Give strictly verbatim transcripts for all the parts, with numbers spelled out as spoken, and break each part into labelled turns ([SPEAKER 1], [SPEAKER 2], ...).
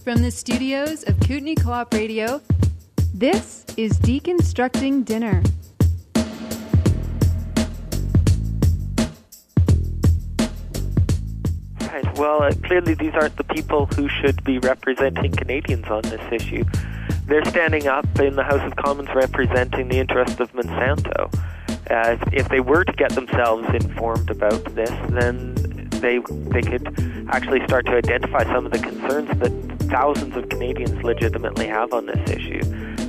[SPEAKER 1] from the studios of Kootenai Co-op Radio, this is Deconstructing Dinner.
[SPEAKER 2] Right. Well, uh, clearly these aren't the people who should be representing Canadians on this issue. They're standing up in the House of Commons representing the interest of Monsanto. Uh, if, if they were to get themselves informed about this, then they they could actually start to identify some of the concerns that thousands of Canadians legitimately have on this issue.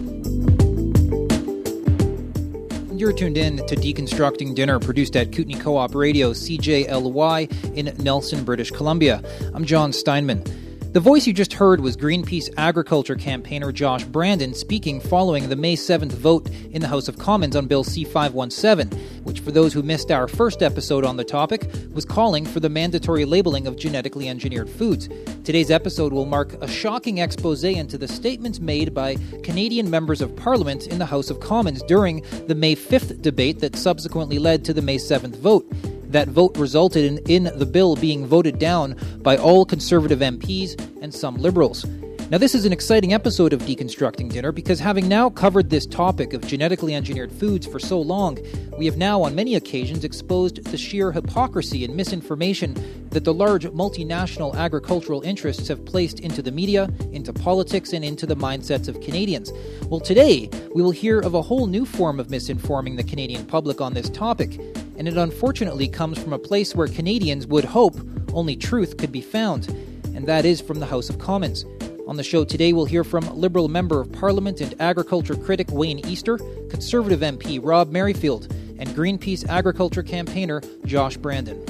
[SPEAKER 3] You're tuned in to Deconstructing Dinner, produced at Kootenai Co-op Radio, C J L Y, in Nelson, British Columbia. I'm John Steinman. The voice you just heard was Greenpeace agriculture campaigner Josh Brandon speaking following the May seventh vote in the House of Commons on Bill C five seventeen, which, for those who missed our first episode on the topic, was calling for the mandatory labeling of genetically engineered foods. Today's episode will mark a shocking exposé into the statements made by Canadian members of Parliament in the House of Commons during the May fifth debate that subsequently led to the May seventh vote. That vote resulted in, in the bill being voted down by all Conservative M Ps and some Liberals. Now, this is an exciting episode of Deconstructing Dinner because, having now covered this topic of genetically engineered foods for so long, we have now on many occasions exposed the sheer hypocrisy and misinformation that the large multinational agricultural interests have placed into the media, into politics, and into the mindsets of Canadians. Well, today, we will hear of a whole new form of misinforming the Canadian public on this topic, and it unfortunately comes from a place where Canadians would hope only truth could be found, and that is from the House of Commons. On the show today, we'll hear from Liberal Member of Parliament and agriculture critic Wayne Easter, Conservative M P Rob Merrifield, and Greenpeace agriculture campaigner Josh Brandon.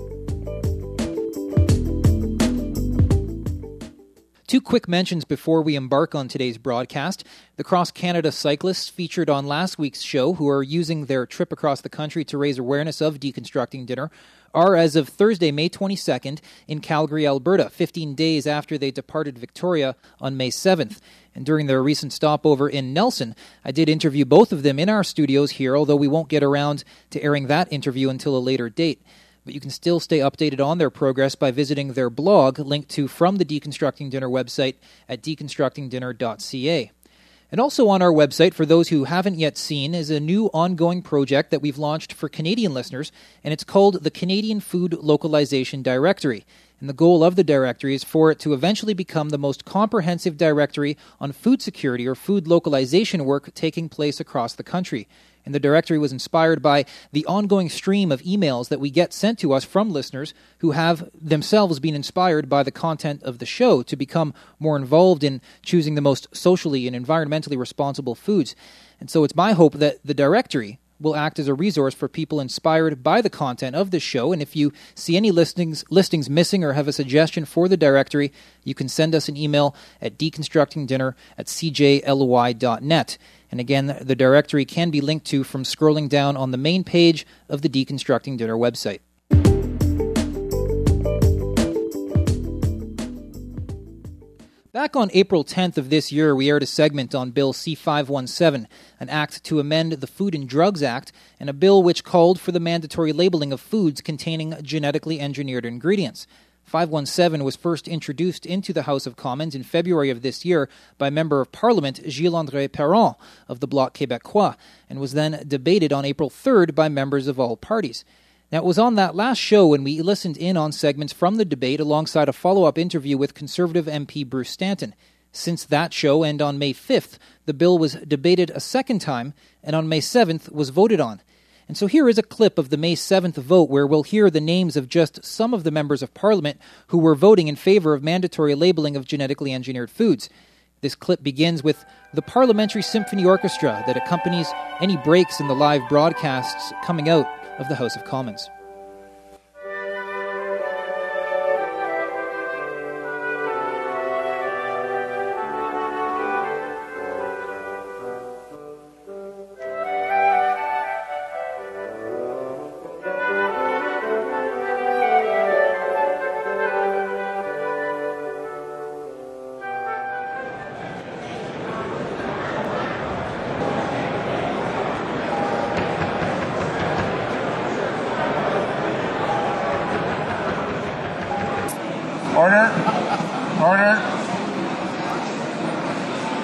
[SPEAKER 3] Two quick mentions before we embark on today's broadcast. The Cross Canada cyclists featured on last week's show, who are using their trip across the country to raise awareness of Deconstructing Dinner, are, as of Thursday, May twenty-second, in Calgary, Alberta, fifteen days after they departed Victoria on May seventh. And during their recent stopover in Nelson, I did interview both of them in our studios here, although we won't get around to airing that interview until a later date. But you can still stay updated on their progress by visiting their blog, linked to from the Deconstructing Dinner website at deconstructing dinner dot c a. And also on our website, for those who haven't yet seen, is a new ongoing project that we've launched for Canadian listeners, and it's called the Canadian Food Localization Directory. And the goal of the directory is for it to eventually become the most comprehensive directory on food security or food localization work taking place across the country. And the directory was inspired by the ongoing stream of emails that we get sent to us from listeners who have themselves been inspired by the content of the show to become more involved in choosing the most socially and environmentally responsible foods. And so it's my hope that the directory will act as a resource for people inspired by the content of this show. And if you see any listings listings missing or have a suggestion for the directory, you can send us an email at deconstructingdinner at c j l y dot net. And again, the directory can be linked to from scrolling down on the main page of the Deconstructing Dinner website. Back on April tenth of this year, we aired a segment on Bill C five seventeen, an act to amend the Food and Drugs Act, and a bill which called for the mandatory labeling of foods containing genetically engineered ingredients. five seventeen was first introduced into the House of Commons in February of this year by Member of Parliament Gilles-André Perron of the Bloc Québécois, and was then debated on April third by members of all parties. Now, it was on that last show when we listened in on segments from the debate alongside a follow-up interview with Conservative M P Bruce Stanton. Since that show, and on May fifth, the bill was debated a second time, and on May seventh was voted on. And so here is a clip of the May seventh vote where we'll hear the names of just some of the members of Parliament who were voting in favor of mandatory labeling of genetically engineered foods. This clip begins with the Parliamentary Symphony Orchestra that accompanies any breaks in the live broadcasts coming out of the House of Commons.
[SPEAKER 4] Order. Order.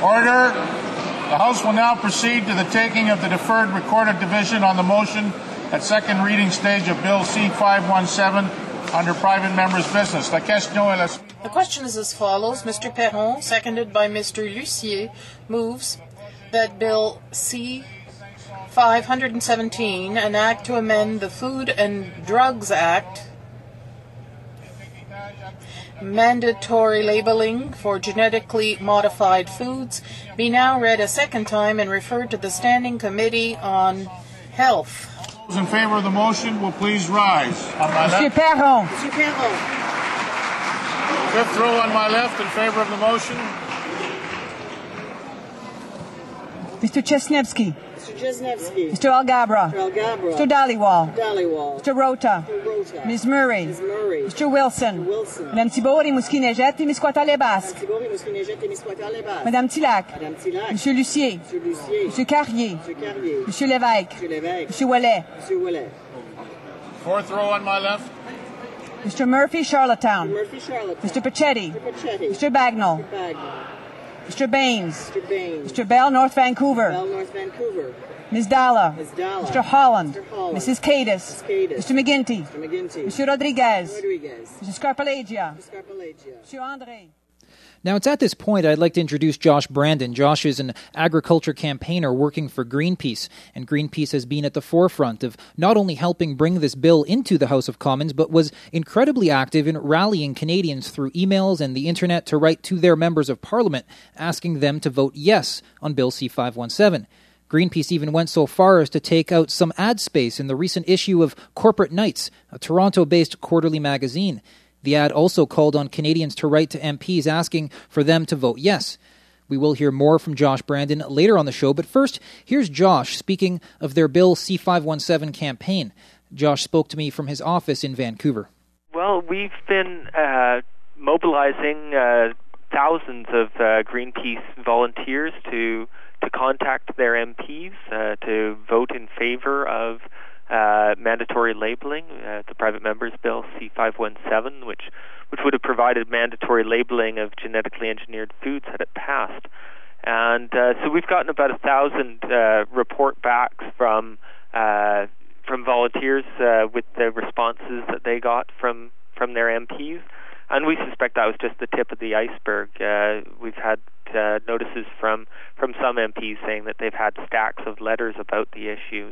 [SPEAKER 4] Order. The House will now proceed to the taking of the deferred recorded division on the motion at second reading stage of Bill C five seventeen under private member's business. La question est la...
[SPEAKER 5] The question is as follows. Mister Perron, seconded by Mister Lucier, moves that Bill C five seventeen, an act to amend the Food and Drugs Act, mandatory labeling for genetically modified foods, be now read a second time and referred to the Standing Committee on Health.
[SPEAKER 4] Those in favor of the motion will please rise. On my
[SPEAKER 6] Monsieur
[SPEAKER 4] left.
[SPEAKER 6] Perron.
[SPEAKER 5] Monsieur Perron.
[SPEAKER 4] Fifth row on my left in favor of the motion.
[SPEAKER 6] Mister Chesnevsky.
[SPEAKER 7] Mister Jesnevsky.
[SPEAKER 6] Mister Algabra.
[SPEAKER 7] Mister Algabra.
[SPEAKER 6] Mister Dhaliwal.
[SPEAKER 7] Dhaliwal.
[SPEAKER 6] Mister Rota.
[SPEAKER 7] Mister Rota.
[SPEAKER 6] Miz Murray.
[SPEAKER 7] Miz Murray.
[SPEAKER 6] Mister Wilson.
[SPEAKER 7] Mister Wilson.
[SPEAKER 6] Madame Thibault et Mouskinejet et Misquata Lebasque.
[SPEAKER 7] Tibori, Mouskinejet et Misquata Lebasque.
[SPEAKER 6] Madame Tillac.
[SPEAKER 7] Madame Tillac.
[SPEAKER 6] Monsieur Lucier.
[SPEAKER 7] Monsieur Lucier.
[SPEAKER 6] Monsieur Carrier.
[SPEAKER 7] Monsieur Carrier.
[SPEAKER 6] Monsieur Lévesque.
[SPEAKER 7] Monsieur Lévesque.
[SPEAKER 6] Monsieur Ouellet.
[SPEAKER 7] Monsieur Ouellet.
[SPEAKER 4] Fourth row on my left.
[SPEAKER 6] Mister Murphy, Charlottetown.
[SPEAKER 7] Murphy, Charlotte.
[SPEAKER 6] Mister Pachetti.
[SPEAKER 7] Mister Pachetti.
[SPEAKER 6] Mister Bagnall.
[SPEAKER 7] Mister Bagnall.
[SPEAKER 6] Mister Baines.
[SPEAKER 7] Mister Baines.
[SPEAKER 6] Mister Bell, North Vancouver.
[SPEAKER 7] Bell, North Vancouver.
[SPEAKER 6] Miz Dalla.
[SPEAKER 7] Miz Dalla.
[SPEAKER 6] Mister Holland.
[SPEAKER 7] Mister Holland.
[SPEAKER 6] Missus Cadis.
[SPEAKER 7] Missus Cadis.
[SPEAKER 6] Mister McGinty.
[SPEAKER 7] Mister McGinty.
[SPEAKER 6] Monsieur Rodriguez.
[SPEAKER 7] Rodriguez.
[SPEAKER 6] Mister Scarpalagia.
[SPEAKER 7] Mister Scarpalagia.
[SPEAKER 6] Monsieur André.
[SPEAKER 3] Now, it's at this point I'd like to introduce Josh Brandon. Josh is an agriculture campaigner working for Greenpeace, and Greenpeace has been at the forefront of not only helping bring this bill into the House of Commons, but was incredibly active in rallying Canadians through emails and the internet to write to their members of Parliament, asking them to vote yes on Bill C five seventeen. Greenpeace even went so far as to take out some ad space in the recent issue of Corporate Knights, a Toronto-based quarterly magazine. The ad also called on Canadians to write to M Ps asking for them to vote yes. We will hear more from Josh Brandon later on the show, but first, here's Josh speaking of their Bill C five seventeen campaign. Josh spoke to me from his office in Vancouver.
[SPEAKER 2] Well, we've been uh, mobilizing uh, thousands of uh, Greenpeace volunteers to to contact their M Ps uh, to vote in favor of Uh, mandatory labeling, uh, the private members bill C five seventeen, which which would have provided mandatory labeling of genetically engineered foods had it passed. And uh, so we've gotten about a thousand uh, report backs from uh, from volunteers uh, with the responses that they got from from their M Ps. And we suspect that was just the tip of the iceberg. Uh, we've had uh, notices from from some M Ps saying that they've had stacks of letters about the issue.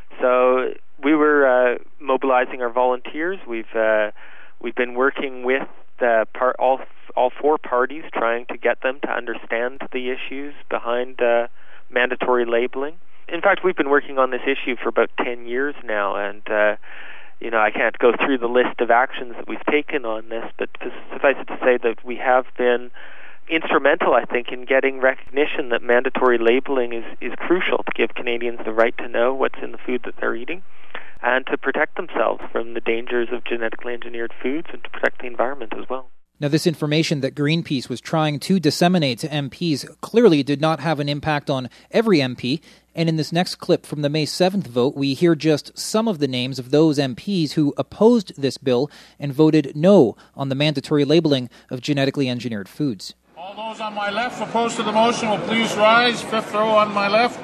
[SPEAKER 2] So we were uh, mobilizing our volunteers. We've uh, we've been working with the par- all all four parties, trying to get them to understand the issues behind uh, mandatory labeling. In fact, we've been working on this issue for about ten years now, and uh, you know I can't go through the list of actions that we've taken on this, but suffice it to say that we have been instrumental, I think, in getting recognition that mandatory labeling is, is crucial to give Canadians the right to know what's in the food that they're eating and to protect themselves from the dangers of genetically engineered foods and to protect the environment as well.
[SPEAKER 3] Now, this information that Greenpeace was trying to disseminate to M Ps clearly did not have an impact on every M P, and in this next clip from the May seventh vote, we hear just some of the names of those M Ps who opposed this bill and voted no on the mandatory labeling of genetically engineered foods.
[SPEAKER 4] All those on my left opposed to the motion will please rise. Fifth row on my left.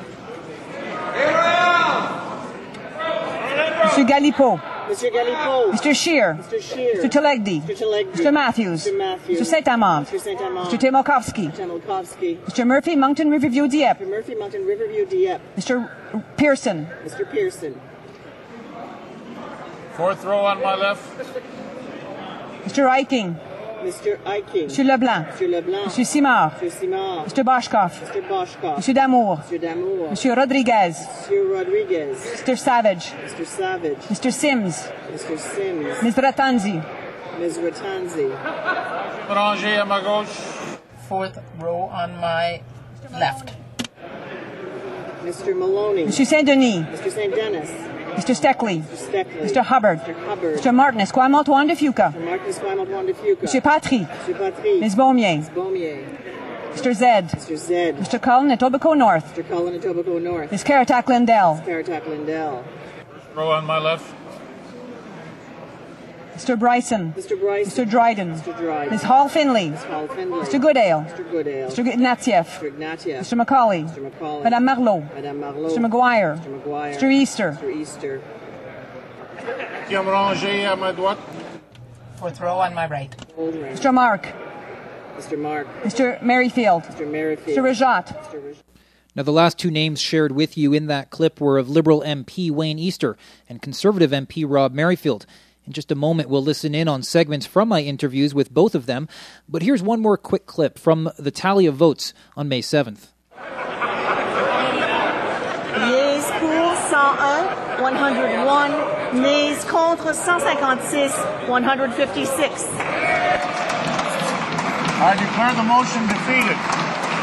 [SPEAKER 6] Monsieur Galipeau.
[SPEAKER 7] Monsieur Galipeau.
[SPEAKER 6] Mister Scheer.
[SPEAKER 7] Mister Scheer.
[SPEAKER 6] Mister Telegdy.
[SPEAKER 7] Mister Telegdy.
[SPEAKER 6] Mister Matthews.
[SPEAKER 7] Mister Matthews.
[SPEAKER 6] Mister Saint-Amand.
[SPEAKER 7] Mister Saint-Amand.
[SPEAKER 6] Mister Timokowski.
[SPEAKER 7] Mister Timokowski.
[SPEAKER 6] Mister Murphy, Moncton, Riverview, Dieppe.
[SPEAKER 7] Mister Murphy, Mountain Riverview, Dieppe.
[SPEAKER 6] Mister Pearson.
[SPEAKER 7] Mister Pearson.
[SPEAKER 4] Fourth row on my left.
[SPEAKER 6] Mister Eiking.
[SPEAKER 7] Mister Eiking.
[SPEAKER 6] Monsieur Leblanc.
[SPEAKER 7] Monsieur Leblanc.
[SPEAKER 6] Monsieur Simard.
[SPEAKER 7] Monsieur Simard.
[SPEAKER 6] Mister Boschkoff.
[SPEAKER 7] Mister Boschkoff.
[SPEAKER 6] Monsieur Damour.
[SPEAKER 7] Monsieur Damour.
[SPEAKER 6] Monsieur Rodriguez.
[SPEAKER 7] Monsieur Rodriguez.
[SPEAKER 6] Mister Savage.
[SPEAKER 7] Mister Savage.
[SPEAKER 6] Mister Sims.
[SPEAKER 7] Mister Sims.
[SPEAKER 6] Miz Ratanzi.
[SPEAKER 7] Miz Ratanzi.
[SPEAKER 4] Ranger à ma gauche.
[SPEAKER 5] Fourth row on my left.
[SPEAKER 7] Mister Maloney.
[SPEAKER 6] Monsieur Saint-Denis.
[SPEAKER 7] Mister Saint Denis.
[SPEAKER 6] Mister Steckley.
[SPEAKER 7] Mister Steckley.
[SPEAKER 6] Mister Hubbard.
[SPEAKER 7] Mister Hubbard.
[SPEAKER 6] Mister Martin Esquimalt Juan de Fuca.
[SPEAKER 7] Mister Martin Esquimalt Juan de Fuca.
[SPEAKER 6] Monsieur Patry.
[SPEAKER 7] Monsieur Patry.
[SPEAKER 6] Miz Beaumier.
[SPEAKER 7] Miz Beaumier.
[SPEAKER 6] Mister Zed.
[SPEAKER 7] Mister Zed.
[SPEAKER 6] Mister Cullen Etobicoke North.
[SPEAKER 7] Mister Cullen Etobicoke North.
[SPEAKER 6] Miz Caratak Lindell.
[SPEAKER 7] Caratak Lindell.
[SPEAKER 4] Row on my left.
[SPEAKER 6] Mister Bryson.
[SPEAKER 7] Mister Bryson.
[SPEAKER 6] Mister Dryden.
[SPEAKER 7] Mister Dryden.
[SPEAKER 6] Miz Hall Finley.
[SPEAKER 7] Miz Hall Finley.
[SPEAKER 6] Mister Goodale.
[SPEAKER 7] Mister Goodale.
[SPEAKER 6] Mister Ignatieff.
[SPEAKER 7] Mister Ignatieff.
[SPEAKER 6] Mister Macaulay.
[SPEAKER 7] Mister Macaulay.
[SPEAKER 6] Madame Marleau.
[SPEAKER 7] Madame Marleau.
[SPEAKER 6] Mister McGuire.
[SPEAKER 7] Mister McGuire.
[SPEAKER 6] Mister Easter.
[SPEAKER 7] Mister Easter.
[SPEAKER 4] Guillaume Ranger à ma droite.
[SPEAKER 5] Fourth row on my right.
[SPEAKER 7] Oldring.
[SPEAKER 6] Mister Mark.
[SPEAKER 7] Mister Mark.
[SPEAKER 6] Mister Merrifield.
[SPEAKER 7] Mister Merrifield.
[SPEAKER 6] Mister Rajat.
[SPEAKER 7] Mister Raj-
[SPEAKER 3] Now, the last two names shared with you in that clip were of Liberal M P Wayne Easter and Conservative M P Rob Merrifield. In just a moment, we'll listen in on segments from my interviews with both of them. But here's one more quick clip from the tally of votes on May seventh.
[SPEAKER 8] Yeas pour cent un, one hundred one. Nays contre cent cinquante-six, one hundred fifty-six.
[SPEAKER 4] I declare the motion defeated.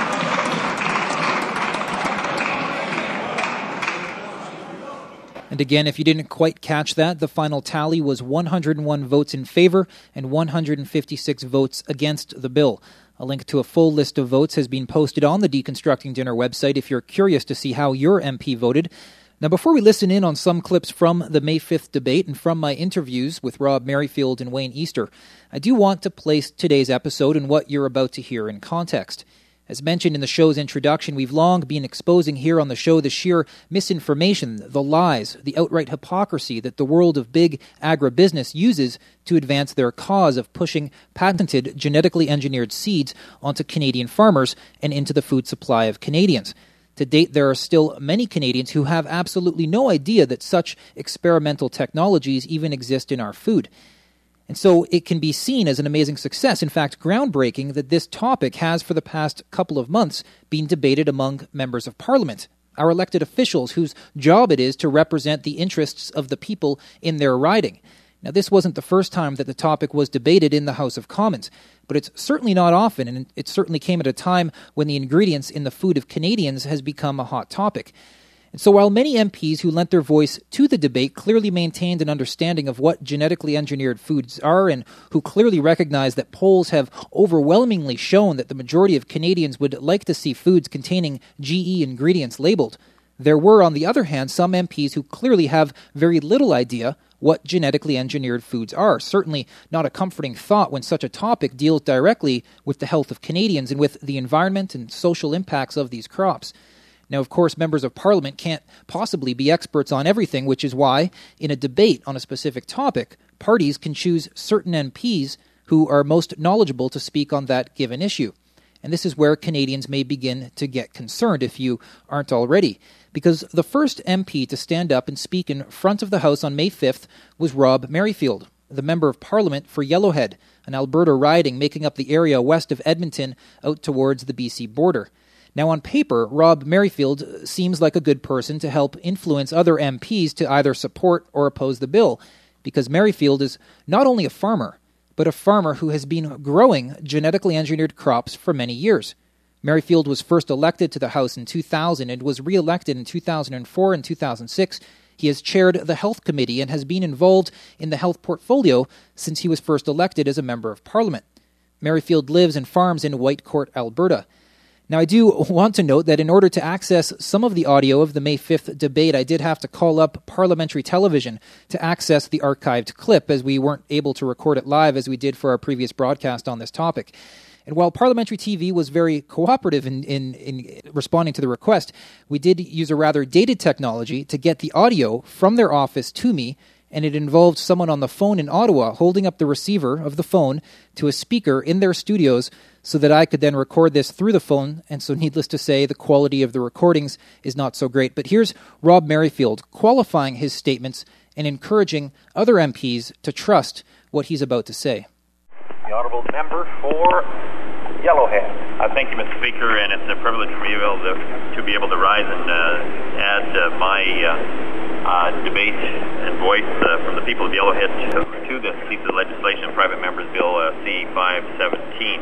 [SPEAKER 3] And again, if you didn't quite catch that, the final tally was one hundred one votes in favor and one hundred fifty-six votes against the bill. A link to a full list of votes has been posted on the Deconstructing Dinner website if you're curious to see how your M P voted. Now, before we listen in on some clips from the May fifth debate and from my interviews with Rob Merrifield and Wayne Easter, I do want to place today's episode and what you're about to hear in context. As mentioned in the show's introduction, we've long been exposing here on the show the sheer misinformation, the lies, the outright hypocrisy that the world of big agribusiness uses to advance their cause of pushing patented, genetically engineered seeds onto Canadian farmers and into the food supply of Canadians. To date, there are still many Canadians who have absolutely no idea that such experimental technologies even exist in our food. And so it can be seen as an amazing success, in fact, groundbreaking, that this topic has for the past couple of months been debated among members of Parliament, our elected officials whose job it is to represent the interests of the people in their riding. Now, this wasn't the first time that the topic was debated in the House of Commons, but it's certainly not often, and it certainly came at a time when the ingredients in the food of Canadians has become a hot topic. And so while many M Ps who lent their voice to the debate clearly maintained an understanding of what genetically engineered foods are and who clearly recognize that polls have overwhelmingly shown that the majority of Canadians would like to see foods containing G E ingredients labeled, there were, on the other hand, some M Ps who clearly have very little idea what genetically engineered foods are. Certainly not a comforting thought when such a topic deals directly with the health of Canadians and with the environment and social impacts of these crops. Now, of course, members of Parliament can't possibly be experts on everything, which is why, in a debate on a specific topic, parties can choose certain M Ps who are most knowledgeable to speak on that given issue. And this is where Canadians may begin to get concerned, if you aren't already, because the first M P to stand up and speak in front of the House on May fifth was Rob Merrifield, the Member of Parliament for Yellowhead, an Alberta riding making up the area west of Edmonton out towards the B C border. Now, on paper, Rob Merrifield seems like a good person to help influence other M Ps to either support or oppose the bill, because Merrifield is not only a farmer, but a farmer who has been growing genetically engineered crops for many years. Merrifield was first elected to the House in two thousand and was re-elected in two thousand four and two thousand six. He has chaired the Health Committee and has been involved in the health portfolio since he was first elected as a Member of Parliament. Merrifield lives and farms in Whitecourt, Alberta. Now, I do want to note that in order to access some of the audio of the May fifth debate, I did have to call up parliamentary television to access the archived clip, as we weren't able to record it live as we did for our previous broadcast on this topic. And while parliamentary T V was very cooperative in, in, in responding to the request, we did use a rather dated technology to get the audio from their office to me, and it involved someone on the phone in Ottawa holding up the receiver of the phone to a speaker in their studios so that I could then record this through the phone, and so needless to say, the quality of the recordings is not so great. But here's Rob Merrifield qualifying his statements and encouraging other M Ps to trust what he's about to say.
[SPEAKER 9] The Honourable Member for Yellowhead. Uh, thank you, Mister Speaker, and it's a privilege for me to be able to, to, be able to rise and uh, add uh, my uh, uh, debate and voice uh, from the people of Yellowhead to, to this piece of legislation, Private Members Bill uh, C five seventeen.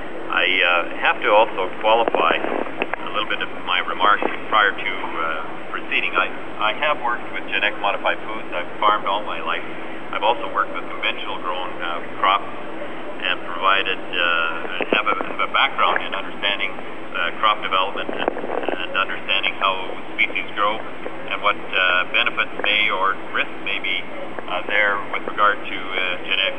[SPEAKER 9] I uh, have to also qualify a little bit of my remarks prior to uh, proceeding. I, I have worked with genetic modified foods. I've farmed all my life. I've also worked with conventional grown uh, crops and provided, uh, have, a, have a background in understanding uh, crop development and, and understanding how species grow and what uh, benefits may or risks may be uh, there with regard to uh, genetic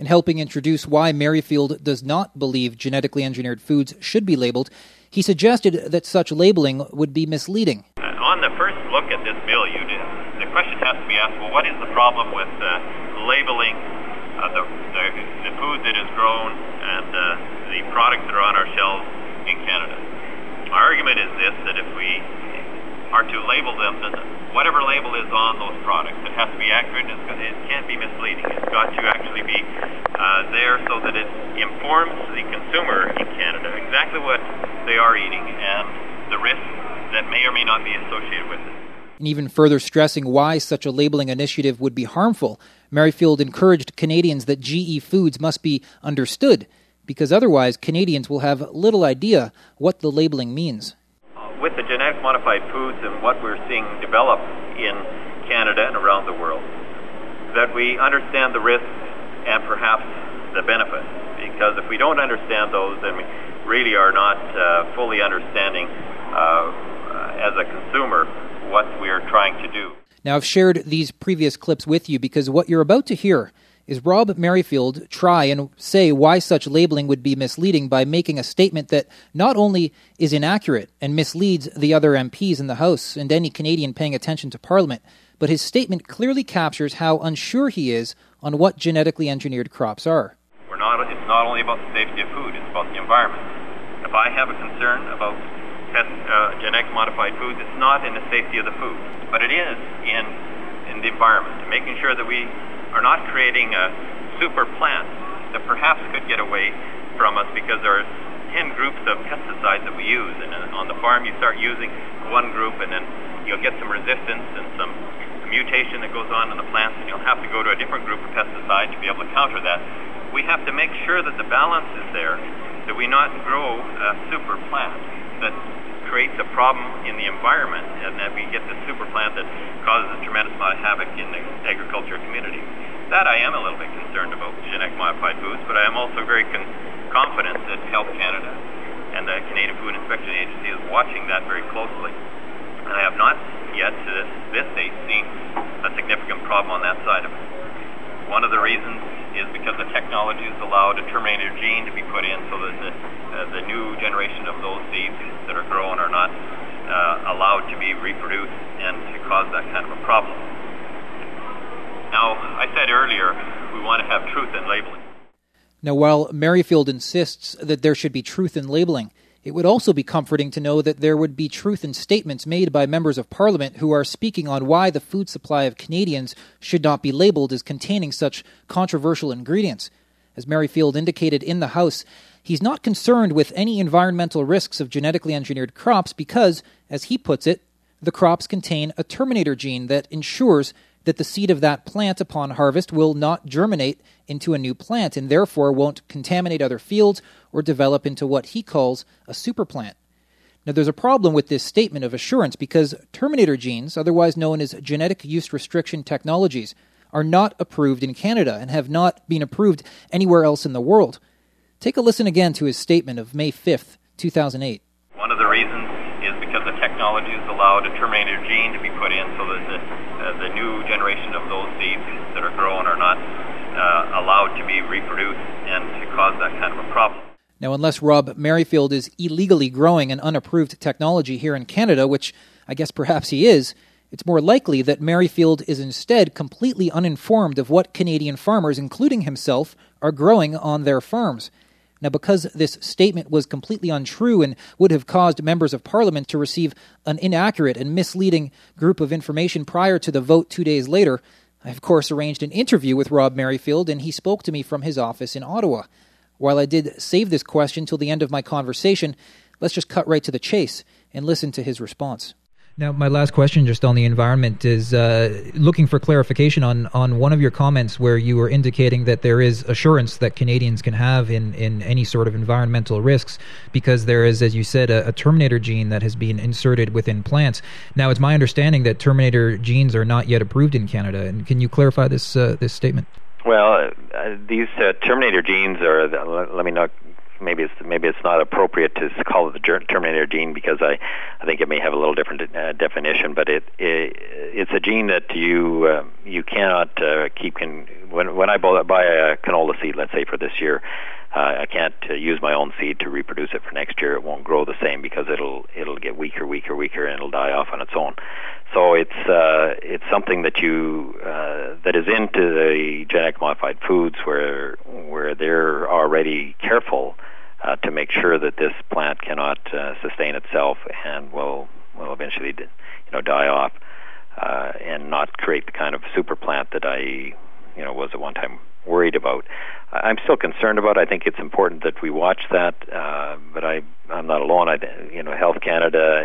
[SPEAKER 3] In helping introduce why Merrifield does not believe genetically engineered foods should be labeled, he suggested that such labeling would be misleading.
[SPEAKER 9] Uh, on the first look at this bill, you did, the question has to be asked, well, what is the problem with uh, labeling uh, the, the, the food that is grown and uh, the products that are on our shelves in Canada? My argument is this, that if we are to label them, then whatever label is on those products, it has to be accurate, and it can't be misleading. It's got to actually be uh, there so that it informs the consumer in Canada exactly what they are eating and the risks that may or may not be associated with it.
[SPEAKER 3] And even further stressing why such a labeling initiative would be harmful, Merrifield encouraged Canadians that G E foods must be understood, because otherwise Canadians will have little idea what the labeling means.
[SPEAKER 9] With the genetic modified foods and what we're seeing develop in Canada and around the world, that we understand the risks and perhaps the benefits. Because if we don't understand those, then we really are not uh, fully understanding uh, as a consumer what we are trying to do.
[SPEAKER 3] Now, I've shared these previous clips with you because what you're about to hear is Rob Merrifield try and say why such labeling would be misleading by making a statement that not only is inaccurate and misleads the other M Ps in the House and any Canadian paying attention to Parliament, but his statement clearly captures how unsure he is on what genetically engineered crops are.
[SPEAKER 9] We're not, it's not only about the safety of food, it's about the environment. If I have a concern about pest, uh, genetic modified foods, it's not in the safety of the food, but it is in, in the environment, and making sure that we are not creating a super plant that perhaps could get away from us because there are ten groups of pesticides that we use, and on the farm you start using one group and then you'll get some resistance and some mutation that goes on in the plants, and you'll have to go to a different group of pesticides to be able to counter that. We have to make sure that the balance is there, that we not grow a super plant that creates a problem in the environment, and that we get this super plant that causes a tremendous amount of havoc in the agriculture community. That I am a little bit concerned about genetic modified foods, but I am also very con- confident that Health Canada and the Canadian Food Inspection Agency is watching that very closely. And I have not yet to this date seen a significant problem on that side of it. One of the reasons is because the technology has allowed a terminator gene to be put in so that the, uh, the new generation of those seeds that are grown are not uh, allowed to be reproduced and to cause that kind of a problem. Now, I said earlier, we want to have truth in labeling.
[SPEAKER 3] Now, while Merrifield insists that there should be truth in labeling, it would also be comforting to know that there would be truth in statements made by members of Parliament who are speaking on why the food supply of Canadians should not be labelled as containing such controversial ingredients. As Merrifield indicated in the House, he's not concerned with any environmental risks of genetically engineered crops because, as he puts it, the crops contain a terminator gene that ensures that the seed of that plant upon harvest will not germinate into a new plant and therefore won't contaminate other fields or develop into what he calls a superplant. Now, there's a problem with this statement of assurance because terminator genes, otherwise known as genetic use restriction technologies, are not approved in Canada and have not been approved anywhere else in the world. Take a listen again to his statement of May fifth, two thousand eight.
[SPEAKER 9] One of the reasons is because the technology has allowed a terminator gene to be put in so that the, uh, the new generation of those seeds that are grown are not uh, allowed to be reproduced and to cause that kind of a problem.
[SPEAKER 3] Now, unless Rob Merrifield is illegally growing an unapproved technology here in Canada, which I guess perhaps he is, it's more likely that Merrifield is instead completely uninformed of what Canadian farmers, including himself, are growing on their farms. Now, because this statement was completely untrue and would have caused members of Parliament to receive an inaccurate and misleading group of information prior to the vote two days later, I, of course, arranged an interview with Rob Merrifield, and he spoke to me from his office in Ottawa. While I did save this question till the end of my conversation, let's just cut right to the chase and listen to his response. Now, my last question just on the environment is uh, looking for clarification on, on one of your comments where you were indicating that there is assurance that Canadians can have in, in any sort of environmental risks because there is, as you said, a, a terminator gene that has been inserted within plants. Now, it's my understanding that terminator genes are not yet approved in Canada. And can you clarify this uh, this statement?
[SPEAKER 10] Well, uh, these uh, terminator genes are, let, let me not Maybe it's maybe it's not appropriate to call it the terminator gene because I, I think it may have a little different uh, definition. But it, it it's a gene that you uh, you cannot uh, keep. Con- when when I buy a canola seed, let's say for this year, uh, I can't uh, use my own seed to reproduce it for next year. It won't grow the same because it'll it'll get weaker, weaker, weaker, and it'll die off on its own. So it's uh, it's something that you uh, that is into the genetic modified foods where where they're already careful uh, to make sure that this plant cannot uh, sustain itself and will will eventually you know die off uh, and not create the kind of super plant that I you know was at one time worried about. I'm still concerned about it. I think it's important that we watch that, uh, but I, I'm not alone. I, you know, Health Canada,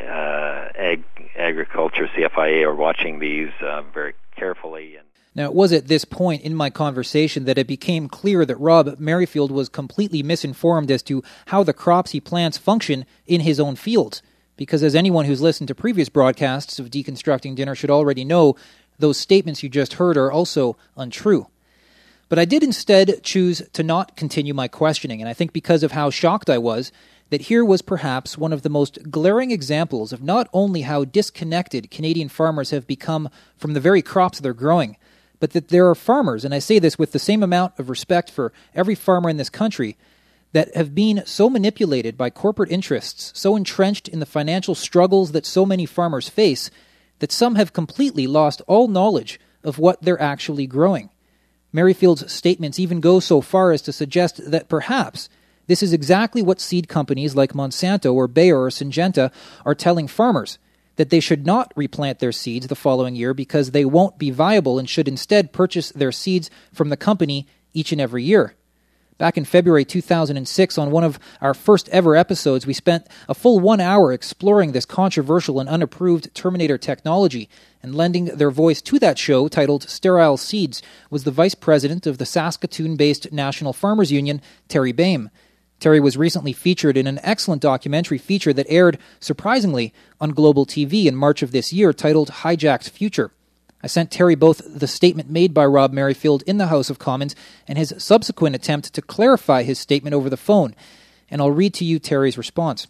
[SPEAKER 10] uh, Ag, Agriculture, C F I A are watching these uh, very carefully. And
[SPEAKER 3] Now, it was at this point in my conversation that it became clear that Rob Merrifield was completely misinformed as to how the crops he plants function in his own fields. Because as anyone who's listened to previous broadcasts of Deconstructing Dinner should already know, those statements you just heard are also untrue. But I did instead choose to not continue my questioning, and I think because of how shocked I was, that here was perhaps one of the most glaring examples of not only how disconnected Canadian farmers have become from the very crops they're growing, but that there are farmers, and I say this with the same amount of respect for every farmer in this country, that have been so manipulated by corporate interests, so entrenched in the financial struggles that so many farmers face, that some have completely lost all knowledge of what they're actually growing. Merrifield's statements even go so far as to suggest that perhaps this is exactly what seed companies like Monsanto or Bayer or Syngenta are telling farmers, that they should not replant their seeds the following year because they won't be viable and should instead purchase their seeds from the company each and every year. Back in February two thousand six, on one of our first ever episodes, we spent a full one hour exploring this controversial and unapproved Terminator technology, and lending their voice to that show, titled Sterile Seeds, was the vice president of the Saskatoon-based National Farmers Union, Terry Baim. Terry was recently featured in an excellent documentary feature that aired, surprisingly, on Global T V in March of this year, titled Hijacked Future. I sent Terry both the statement made by Rob Merrifield in the House of Commons and his subsequent attempt to clarify his statement over the phone, and I'll read to you Terry's response.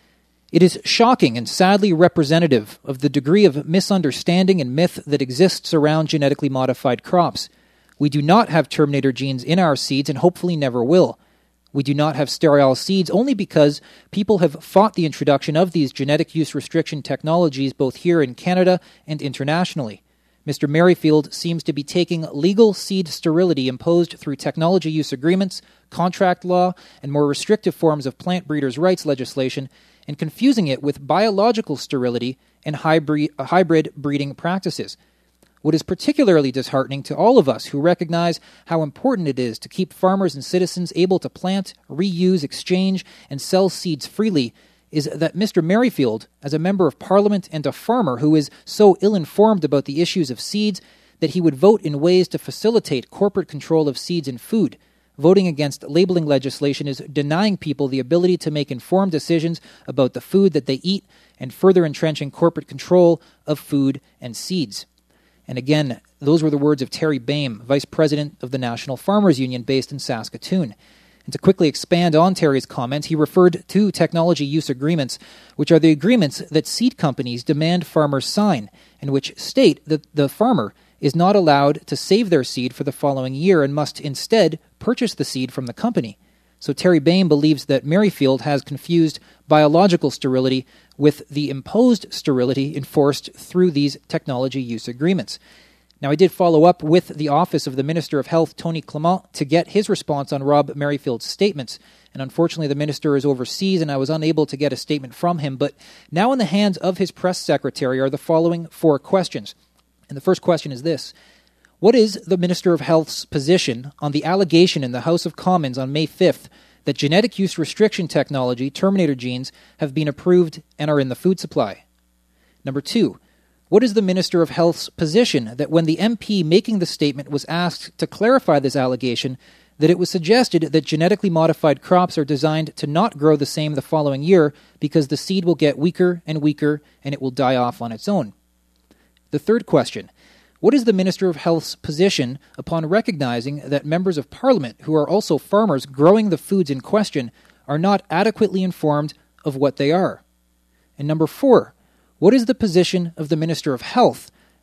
[SPEAKER 3] It is shocking and sadly representative of the degree of misunderstanding and myth that exists around genetically modified crops. We do not have Terminator genes in our seeds and hopefully never will. We do not have sterile seeds only because people have fought the introduction of these genetic use restriction technologies both here in Canada and internationally. Mister Merrifield seems to be taking legal seed sterility imposed through technology use agreements, contract law, and more restrictive forms of plant breeders' rights legislation, and confusing it with biological sterility and hybrid, hybrid breeding practices. What is particularly disheartening to all of us who recognize how important it is to keep farmers and citizens able to plant, reuse, exchange, and sell seeds freely is that Mister Merrifield, as a member of Parliament and a farmer who is so ill-informed about the issues of seeds, that he would vote in ways to facilitate corporate control of seeds and food. Voting against labeling legislation is denying people the ability to make informed decisions about the food that they eat and further entrenching corporate control of food and seeds. And again, those were the words of Terry Baim, Vice President of the National Farmers Union based in Saskatoon. And to quickly expand on Terry's comments, he referred to technology use agreements, which are the agreements that seed companies demand farmers sign, and which state that the farmer is not allowed to save their seed for the following year and must instead purchase the seed from the company. So Terry Baim believes that Merrifield has confused biological sterility with the imposed sterility enforced through these technology use agreements. Now, I did follow up with the Office of the Minister of Health, Tony Clement, to get his response on Rob Merrifield's statements. And unfortunately, the minister is overseas, and I was unable to get a statement from him. But now in the hands of his press secretary are the following four questions. And the first question is this. What is the Minister of Health's position on the allegation in the House of Commons on May fifth that genetic use restriction technology, Terminator genes, have been approved and are in the food supply? Number two, what is the Minister of Health's position that when the M P making the statement was asked to clarify this allegation, that it was suggested that genetically modified crops are designed to not grow the same the following year because the seed will get weaker and weaker and it will die off on its own? The third question, what is the Minister of Health's position upon recognizing that members of Parliament, who are also farmers growing the foods in question, are not adequately informed of what they are? And number four, what is the position of the Minister of Health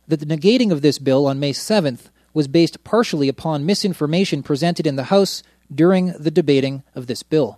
[SPEAKER 3] that the negating of this bill on May seventh was based partially upon misinformation presented in the House during the debating of this bill.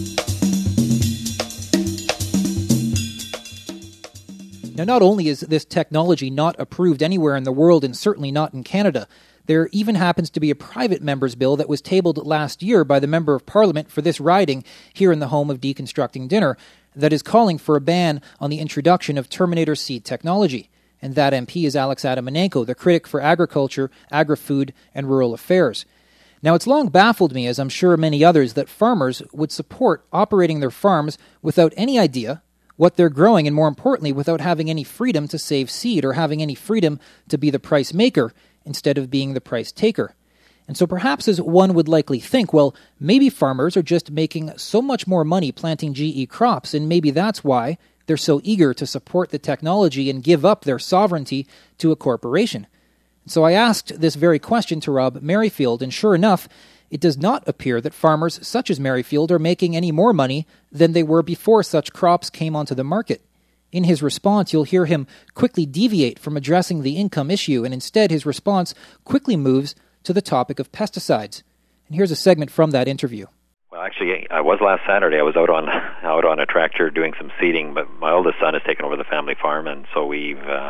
[SPEAKER 3] Now, not only is this technology not approved anywhere in the world and certainly not in Canada, there even happens to be a private member's bill that was tabled last year by the Member of Parliament for this riding here in the home of Deconstructing Dinner that is calling for a ban on the introduction of Terminator seed technology. And that M P is Alex Adamanenko, the critic for agriculture, agri-food, and rural affairs. Now, it's long baffled me, as I'm sure many others, that farmers would support operating their farms without any idea what they're growing, and more importantly, without having any freedom to save seed or having any freedom to be the price maker instead of being the price taker. And so perhaps as one would likely think, well, maybe farmers are just making so much more money planting G E crops, and maybe that's why they're so eager to support the technology and give up their sovereignty to a corporation. So I asked this very question to Rob Merrifield, and sure enough, it does not appear that farmers such as Merrifield are making any more money than they were before such crops came onto the market. In his response, you'll hear him quickly deviate from addressing the income issue, and instead his response quickly moves to the topic of pesticides. And here's a segment from that interview.
[SPEAKER 10] Well, actually, I was last Saturday. I was out on out on a tractor doing some seeding, but my oldest son has taken over the family farm, and so we've uh,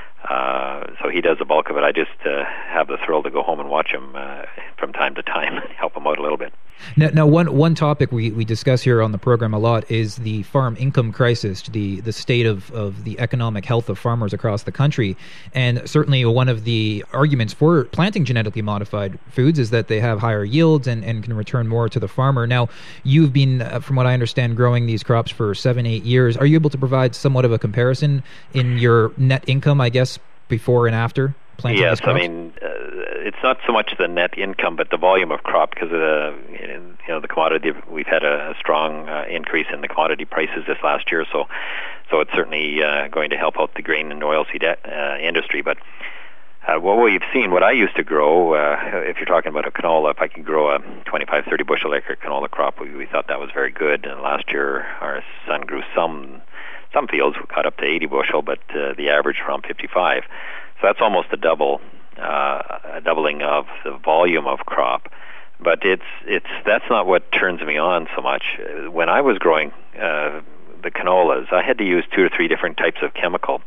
[SPEAKER 10] uh, so he does the bulk of it. I just uh, have the thrill to go home and watch him uh, from time to time and help him out a little bit.
[SPEAKER 3] Now, now one one topic we, we discuss here on the program a lot is the farm income crisis, the the state of, of the economic health of farmers across the country. And certainly one of the arguments for planting genetically modified foods is that they have higher yields and, and can return more to the farmer. Now, you've been, uh, from what I understand, growing these crops for seven, eight years. Are you able to provide somewhat of a comparison in your net income, I guess, before and after planting
[SPEAKER 10] yes,
[SPEAKER 3] these crops?
[SPEAKER 10] I mean, uh, it's not so much the net income, but the volume of crop, because of the, you know, the commodity. We've had a, a strong uh, increase in the commodity prices this last year, so so it's certainly uh, going to help out the grain and oilseed uh, industry. But uh, what we've seen, what I used to grow, uh, if you're talking about a canola, if I could grow a twenty-five, thirty bushel acre canola crop, we, we thought that was very good. And last year, our son grew some some fields got up to eighty bushel, but uh, the average around fifty-five. So that's almost a double, uh, a doubling of the volume of crop. But it's it's that's not what turns me on so much. When I was growing uh, the canolas, I had to use two or three different types of chemical,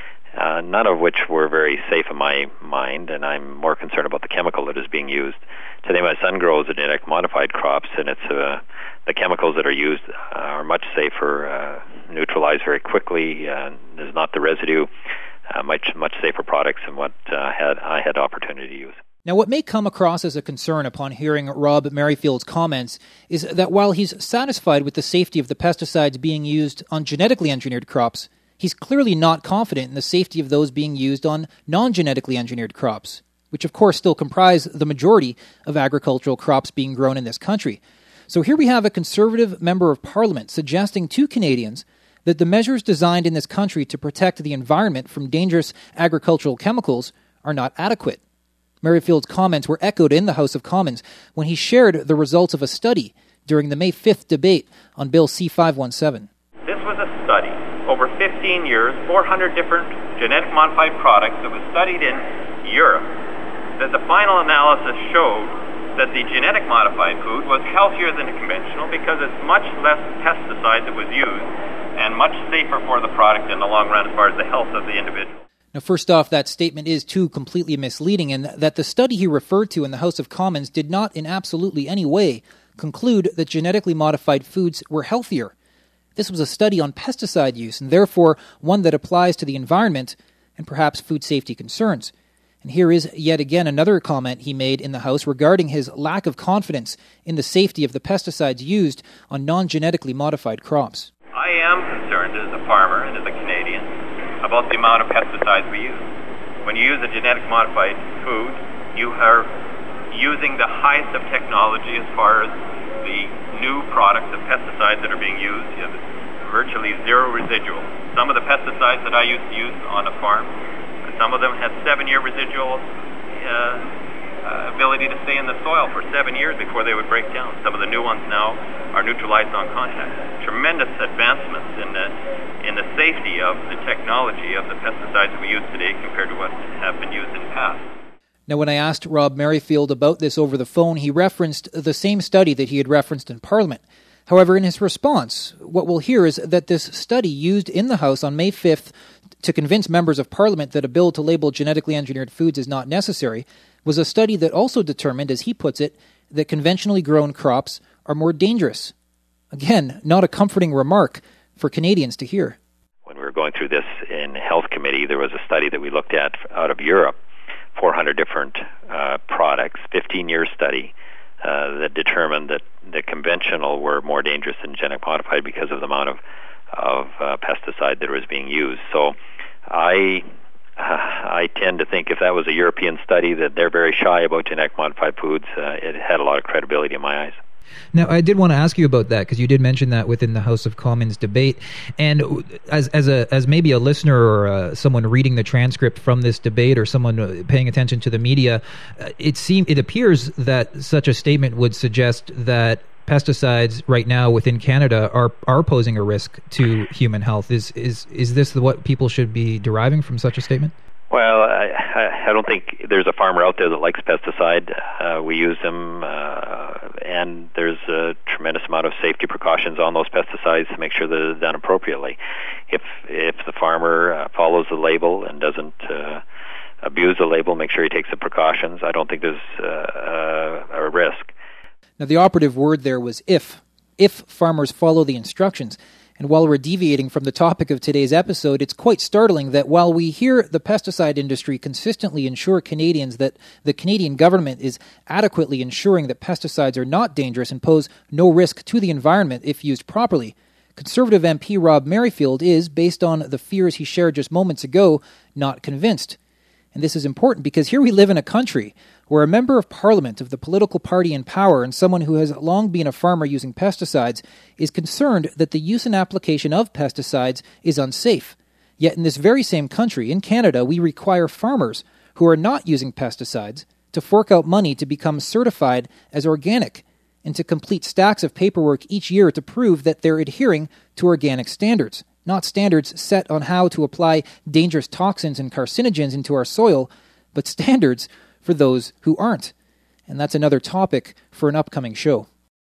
[SPEAKER 10] uh, none of which were very safe in my mind, and I'm more concerned about the chemical that is being used. Today my son grows the genetic modified crops, and it's uh, the chemicals that are used are much safer, uh, neutralize very quickly, uh, there's not the residue. Uh, much much safer products than what uh, had I had opportunity to use.
[SPEAKER 3] Now, what may come across as a concern upon hearing Rob Merrifield's comments is that while he's satisfied with the safety of the pesticides being used on genetically engineered crops, he's clearly not confident in the safety of those being used on non-genetically engineered crops, which of course still comprise the majority of agricultural crops being grown in this country. So here we have a Conservative Member of Parliament suggesting to Canadians that the measures designed in this country to protect the environment from dangerous agricultural chemicals are not adequate. Merrifield's comments were echoed in the House of Commons when he shared the results of a study during the May fifth debate on Bill C five seventeen.
[SPEAKER 9] This was a study over fifteen years, four hundred different genetic modified products that was studied in Europe. That the final analysis showed that the genetic modified food was healthier than the conventional because it's much less pesticide that was used and much safer for the product in the long run as far as the health of the individual.
[SPEAKER 3] Now, first off, that statement is too completely misleading, and that the study he referred to in the House of Commons did not in absolutely any way conclude that genetically modified foods were healthier. This was a study on pesticide use, and therefore one that applies to the environment and perhaps food safety concerns. And here is yet again another comment he made in the House regarding his lack of confidence in the safety of the pesticides used on non-genetically modified crops.
[SPEAKER 9] I am concerned as a farmer and as a Canadian about the amount of pesticides we use. When you use a genetic modified food, you are using the highest of technology as far as the new products of pesticides that are being used. You have virtually zero residual. Some of the pesticides that I used to use on a farm, some of them had seven-year residual uh, uh, ability to stay in the soil for seven years before they would break down. Some of the new ones now are neutralized on contact. Tremendous advancements in the in the safety of the technology of the pesticides we use today compared to what have been used in the past.
[SPEAKER 3] Now, when I asked Rob Merrifield about this over the phone, he referenced the same study that he had referenced in Parliament. However, in his response, what we'll hear is that this study used in the House on May fifth to convince members of Parliament that a bill to label genetically engineered foods is not necessary was a study that also determined, as he puts it, that conventionally grown crops are more dangerous. Again, not a comforting remark for Canadians to hear.
[SPEAKER 10] When we were going through this in Health Committee, there was a study that we looked at out of Europe, four hundred different uh, products, fifteen-year study uh, that determined that the conventional were more dangerous than genetic modified because of the amount of, of uh, pesticide that was being used. So I uh, I tend to think if that was a European study that they're very shy about genetic modified foods, uh, it had a lot of credibility in my eyes.
[SPEAKER 3] Now, I did want to ask you about that because you did mention that within the House of Commons debate, and as as a as maybe a listener or uh, someone reading the transcript from this debate or someone paying attention to the media, uh, it seem it appears that such a statement would suggest that pesticides right now within Canada are are posing a risk to human health. Is is is this what people should be deriving from such a statement?
[SPEAKER 10] Well, I, I don't think there's a farmer out there that likes pesticide. Uh, we use them, uh, and there's a tremendous amount of safety precautions on those pesticides to make sure that it's done appropriately. If if the farmer uh, follows the label and doesn't uh, abuse the label, make sure he takes the precautions, I don't think there's uh, uh, a risk.
[SPEAKER 3] Now, the operative word there was if. If farmers follow the instructions. And while we're deviating from the topic of today's episode, it's quite startling that while we hear the pesticide industry consistently ensure Canadians that the Canadian government is adequately ensuring that pesticides are not dangerous and pose no risk to the environment if used properly, Conservative M P Rob Merrifield is, based on the fears he shared just moments ago, not convinced. And this is important because here we live in a country where a member of parliament of the political party in power and someone who has long been a farmer using pesticides is concerned that the use and application of pesticides is unsafe. Yet in this very same country, in Canada, we require farmers who are not using pesticides to fork out money to become certified as organic and to complete stacks of paperwork each year to prove that they're adhering to organic standards. Not standards set on how to apply dangerous toxins and carcinogens into our soil, but standards for those who aren't. And that's another topic for an upcoming show.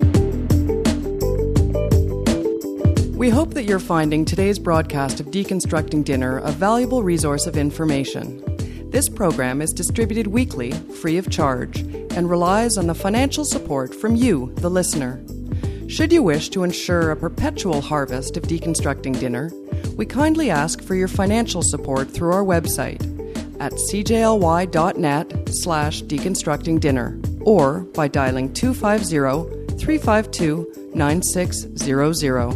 [SPEAKER 11] We hope that you're finding today's broadcast of Deconstructing Dinner a valuable resource of information. This program is distributed weekly, free of charge, and relies on the financial support from you, the listener. Should you wish to ensure a perpetual harvest of Deconstructing Dinner, we kindly ask for your financial support through our website at cjly.net slash deconstructing dinner or by dialing two five zero, three five two, nine six zero zero.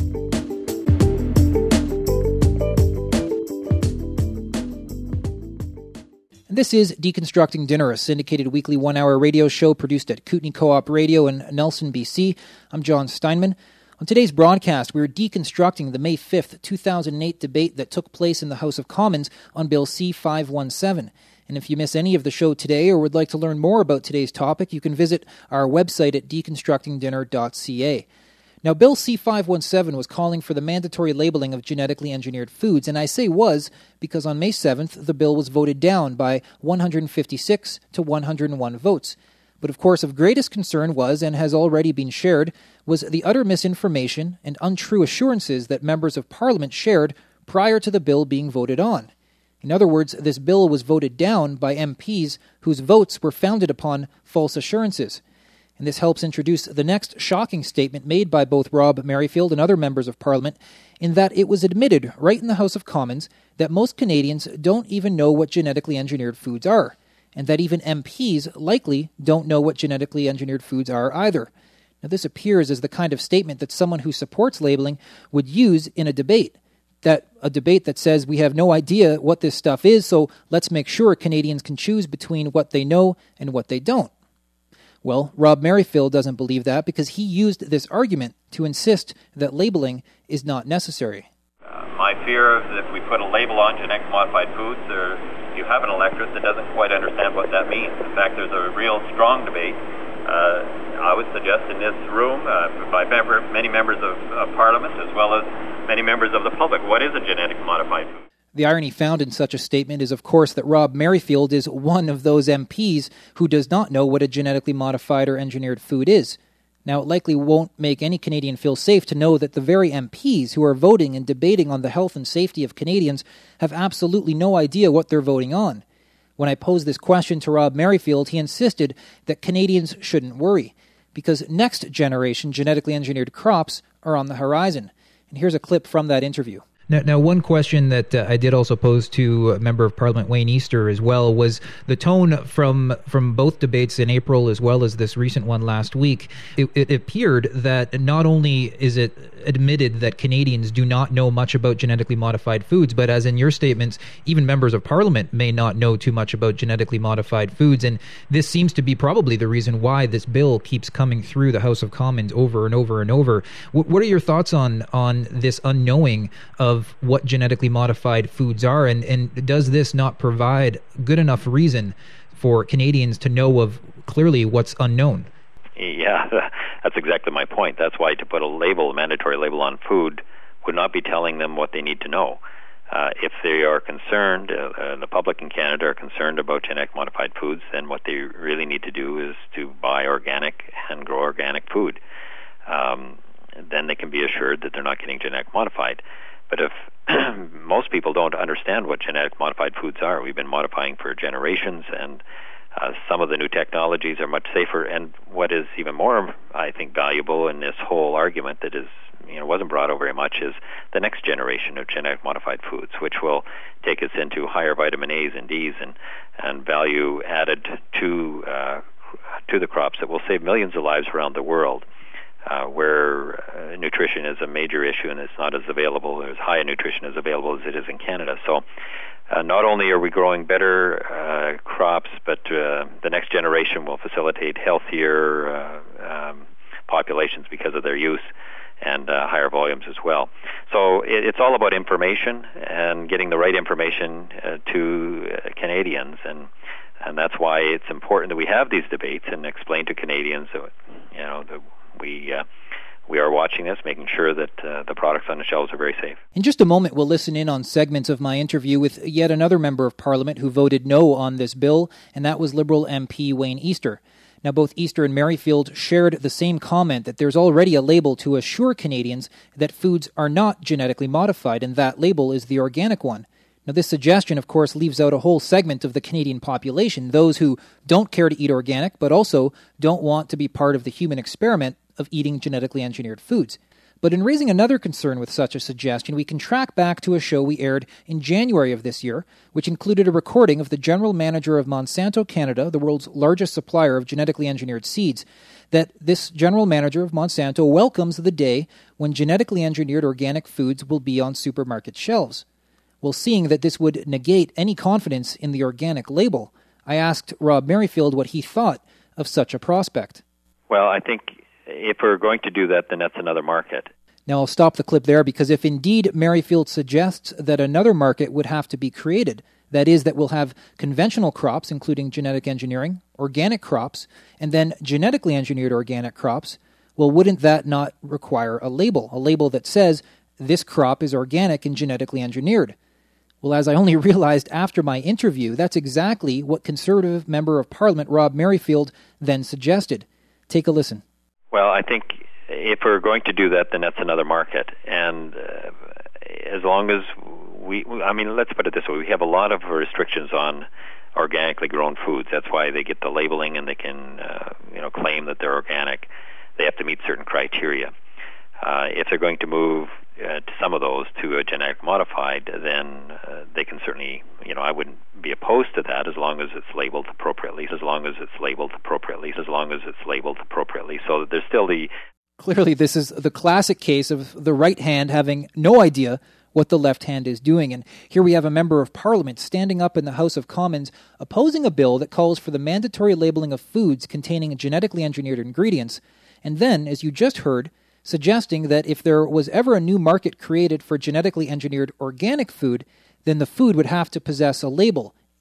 [SPEAKER 3] This is Deconstructing Dinner, a syndicated weekly one-hour radio show produced at Kootenay Co-op Radio in Nelson, B C. I'm John Steinman. On today's broadcast, we're deconstructing the May fifth, two thousand eight debate that took place in the House of Commons on Bill C five seventeen. And if you miss any of the show today or would like to learn more about today's topic, you can visit our website at deconstructing dinner dot c a. Now, Bill C five seventeen was calling for the mandatory labeling of genetically engineered foods, and I say was because on May seventh, the bill was voted down by one hundred fifty-six to one hundred one votes. But of course, of greatest concern was, and has already been shared, was the utter misinformation and untrue assurances that members of Parliament shared prior to the bill being voted on. In other words, this bill was voted down by M Ps whose votes were founded upon false assurances. And this helps introduce the next shocking statement made by both Rob Merrifield and other members of Parliament, in that it was admitted right in the House of Commons that most Canadians don't even know what genetically engineered foods are, and that even M Ps likely don't know what genetically engineered foods are either. Now, this appears as the kind of statement that someone who supports labeling would use in a debate. That a debate that says we have no idea what this stuff is, so let's make sure Canadians can choose between what they know and what they don't. Well, Rob Merrifield doesn't believe that because he used this argument to insist that labeling is not necessary.
[SPEAKER 9] Uh, my fear is if we put a label on genetic modified foods, there, you have an electorate that doesn't quite understand what that means. In fact, there's a real strong debate, uh, I would suggest, in this room uh, by member, many members of, of Parliament as well as many members of the public. What is a genetically modified food?
[SPEAKER 3] The irony found in such a statement is, of course, that Rob Merrifield is one of those M Ps who does not know what a genetically modified or engineered food is. Now, it likely won't make any Canadian feel safe to know that the very M Ps who are voting and debating on the health and safety of Canadians have absolutely no idea what they're voting on. When I posed this question to Rob Merrifield, he insisted that Canadians shouldn't worry, because next generation genetically engineered crops are on the horizon. And here's a clip from that interview. Now, now, one question that uh, I did also pose to a Member of Parliament Wayne Easter as well was the tone from from both debates in April as well as this recent one last week. It, it appeared that not only is it admitted that Canadians do not know much about genetically modified foods, but as in your statements, even members of Parliament may not know too much about genetically modified foods. And this seems to be probably the reason why this bill keeps coming through the House of Commons over and over and over. What, what are your thoughts on, on this unknowing of of what genetically modified foods are, and, and does this not provide good enough reason for Canadians to know of clearly what's unknown?
[SPEAKER 10] Yeah, that's exactly my point. That's why to put a label, a mandatory label on food would not be telling them what they need to know. Uh, if they are concerned, uh, the public in Canada are concerned about genetically modified foods, then what they really need to do is to buy organic and grow organic food. Um, then they can be assured that they're not getting genetically modified. But if most people don't understand what genetic modified foods are, we've been modifying for generations, and uh, some of the new technologies are much safer. And what is even more, I think, valuable in this whole argument that is, you know, wasn't brought over very much is the next generation of genetic modified foods, which will take us into higher vitamin A's and D's and and value added to uh, to the crops that will save millions of lives around the world. Uh, where uh, nutrition is a major issue and it's not as available, as high in nutrition as available as it is in Canada. So uh, not only are we growing better uh, crops, but uh, the next generation will facilitate healthier uh, um, populations because of their use and uh, higher volumes as well. So it, it's all about information and getting the right information uh, to uh, Canadians, and and that's why it's important that we have these debates and explain to Canadians that, you know, the We uh, we are watching this, making sure that uh, the products on the shelves are very safe.
[SPEAKER 3] In just a moment, we'll listen in on segments of my interview with yet another member of Parliament who voted no on this bill, and that was Liberal M P Wayne Easter. Now, both Easter and Merrifield shared the same comment that there's already a label to assure Canadians that foods are not genetically modified, and that label is the organic one. Now, this suggestion, of course, leaves out a whole segment of the Canadian population, those who don't care to eat organic, but also don't want to be part of the human experiment of eating genetically engineered foods. But in raising another concern with such a suggestion, we can track back to a show we aired in January of this year, which included a recording of the general manager of Monsanto Canada, the world's largest supplier of genetically engineered seeds, that this general manager of Monsanto welcomes the day when genetically engineered organic foods will be on supermarket shelves. Well, seeing that this would negate any confidence in the organic label, I asked Rob Merrifield what he thought of such a prospect.
[SPEAKER 10] Well, I think if we're going to do that, then that's another market.
[SPEAKER 3] Now, I'll stop the clip there because if indeed Merrifield suggests that another market would have to be created, that is, that we'll have conventional crops, including genetic engineering, organic crops, and then genetically engineered organic crops, well, wouldn't that not require a label, a label that says this crop is organic and genetically engineered? Well, as I only realized after my interview, that's exactly what Conservative Member of Parliament Rob Merrifield then suggested. Take a listen.
[SPEAKER 10] Well, I think if we're going to do that, then that's another market. And uh, as long as we, I mean, let's put it this way, we have a lot of restrictions on organically grown foods. That's why they get the labeling and they can, uh, you know, claim that they're organic. They have to meet certain criteria. Uh, if they're going to move uh, to some of those to a genetic modified, then uh, they can certainly, you know, I wouldn't be opposed to that as long as it's labeled appropriately, as long as it's labeled appropriately, as long as it's labeled appropriately. So there's still the...
[SPEAKER 3] Clearly, this is the classic case of the right hand having no idea what the left hand is doing. And here we have a member of Parliament standing up in the House of Commons opposing a bill that calls for the mandatory labeling of foods containing genetically engineered ingredients. And then, as you just heard, suggesting that if there was ever a new market created for genetically engineered organic food, then the food would have to possess a label,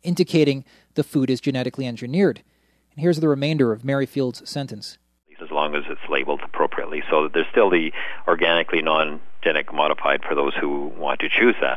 [SPEAKER 3] indicating the food is genetically engineered. And here's the remainder of Merrifield's sentence.
[SPEAKER 10] As long as it's labeled appropriately. So there's still the organically non-genetic modified for those who want to choose that.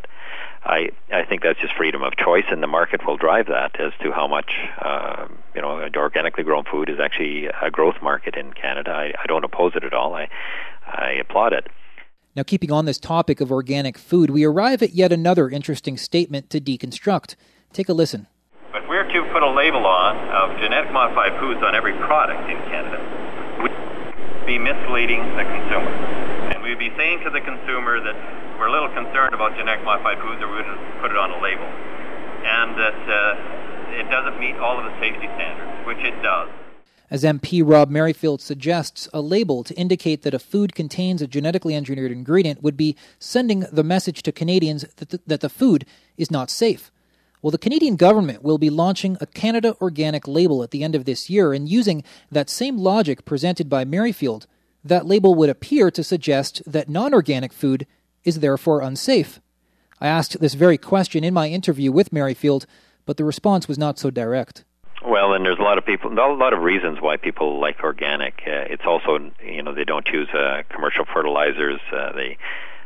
[SPEAKER 10] I I think that's just freedom of choice, and the market will drive that as to how much, uh, you know, organically grown food is actually a growth market in Canada. I, I don't oppose it at all. I, I applaud it.
[SPEAKER 3] Now, keeping on this topic of organic food, we arrive at yet another interesting statement to deconstruct. Take a listen.
[SPEAKER 9] If we're to put a label on of genetic modified foods on every product in Canada, we'd be misleading the consumer. And we'd be saying to the consumer that we're a little concerned about genetic modified foods, or we wouldn't put it on a label. And that uh, it doesn't meet all of the safety standards, which it does.
[SPEAKER 3] As M P Rob Merrifield suggests, a label to indicate that a food contains a genetically engineered ingredient would be sending the message to Canadians that the, that the food is not safe. Well, the Canadian government will be launching a Canada Organic label at the end of this year, and using that same logic presented by Merrifield, that label would appear to suggest that non-organic food is therefore unsafe. I asked this very question in my interview with Merrifield, but the response was not so direct.
[SPEAKER 10] Well, and there's a lot of people, a lot of reasons why people like organic. Uh, it's also, you know, they don't use uh, commercial fertilizers. Uh, they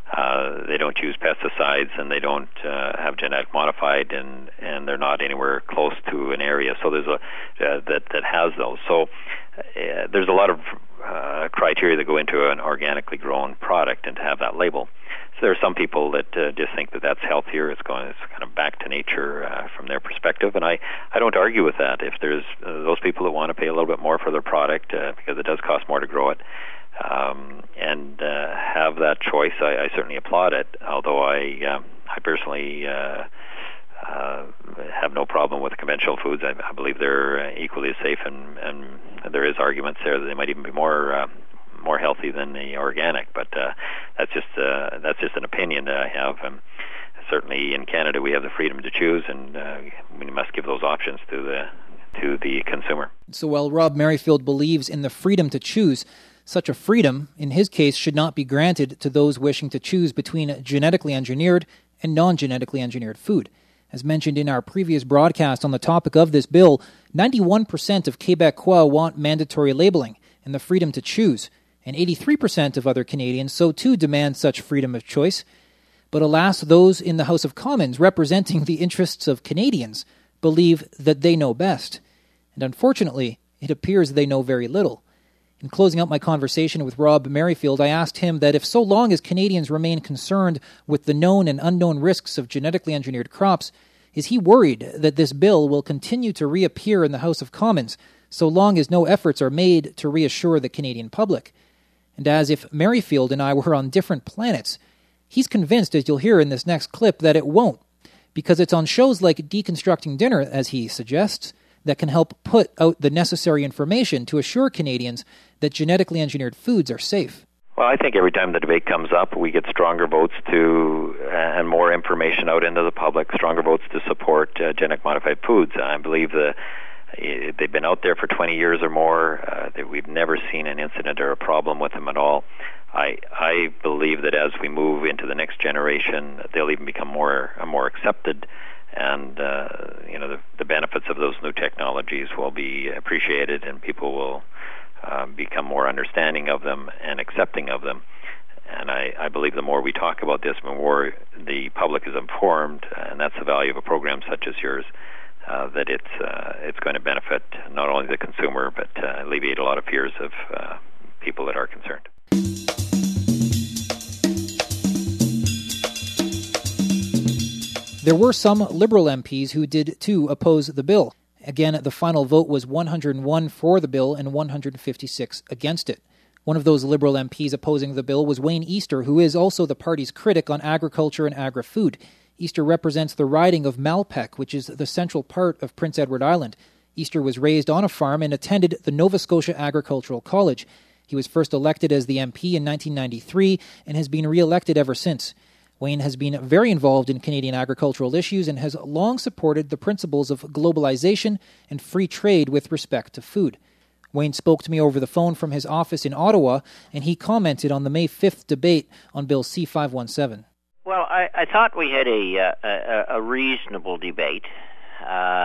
[SPEAKER 10] uh, they don't use pesticides, and they don't uh, have genetic modified, and, and they're not anywhere close to an area. So there's a uh, that that has those. So uh, there's a lot of uh, criteria that go into an organically grown product, and to have that label. So there are some people that uh, just think that that's healthier. It's going, it's kind of back to nature uh, from their perspective, and I, I don't argue with that. If there's uh, those people that want to pay a little bit more for their product uh, because it does cost more to grow it, um, and uh, have that choice, I, I certainly applaud it. Although I, um, I personally uh, uh, have no problem with conventional foods. I, I believe they're equally as safe, and, and there is arguments there that they might even be more. Uh, more healthy than the organic, but uh, that's just uh, that's just an opinion that I have. Um, certainly in Canada we have the freedom to choose, and uh, we must give those options to the to the consumer.
[SPEAKER 3] So while Rob Merrifield believes in the freedom to choose, such a freedom, in his case, should not be granted to those wishing to choose between genetically engineered and non-genetically engineered food. As mentioned in our previous broadcast on the topic of this bill, ninety-one percent of Québécois want mandatory labeling and the freedom to choose. And eighty-three percent of other Canadians so too demand such freedom of choice. But alas, those in the House of Commons representing the interests of Canadians believe that they know best. And unfortunately, it appears they know very little. In closing out my conversation with Rob Merrifield, I asked him that if so long as Canadians remain concerned with the known and unknown risks of genetically engineered crops, is he worried that this bill will continue to reappear in the House of Commons so long as no efforts are made to reassure the Canadian public? And as if Merrifield and I were on different planets, he's convinced, as you'll hear in this next clip, that it won't, because it's on shows like Deconstructing Dinner, as he suggests, that can help put out the necessary information to assure Canadians that genetically engineered foods are safe.
[SPEAKER 10] Well, I think every time the debate comes up, we get stronger votes to, uh, and more information out into the public, stronger votes to support uh, genetic modified foods. I believe the they've been out there for twenty years or more. Uh, that we've never seen an incident or a problem with them at all. I I believe that as we move into the next generation, they'll even become more uh, more accepted, and uh, you know the, the benefits of those new technologies will be appreciated, and people will uh, become more understanding of them and accepting of them. And I, I believe the more we talk about this, the more the public is informed, and that's the value of a program such as yours. Uh, that it's uh, it's going to benefit not only the consumer, but uh, alleviate a lot of fears of uh, people that are concerned.
[SPEAKER 3] There were some Liberal M Ps who did too oppose the bill. Again, the final vote was one hundred one for the bill and one hundred fifty-six against it. One of those Liberal M Ps opposing the bill was Wayne Easter, who is also the party's critic on agriculture and agri-food. Easter represents the riding of Malpeque, which is the central part of Prince Edward Island. Easter was raised on a farm and attended the Nova Scotia Agricultural College. He was first elected as the M P in nineteen ninety-three and has been re-elected ever since. Wayne has been very involved in Canadian agricultural issues and has long supported the principles of globalization and free trade with respect to food. Wayne spoke to me over the phone from his office in Ottawa, and he commented on the May fifth debate on Bill C five seventeen.
[SPEAKER 12] Well, I, I thought we had a, uh, a, a reasonable debate. Uh,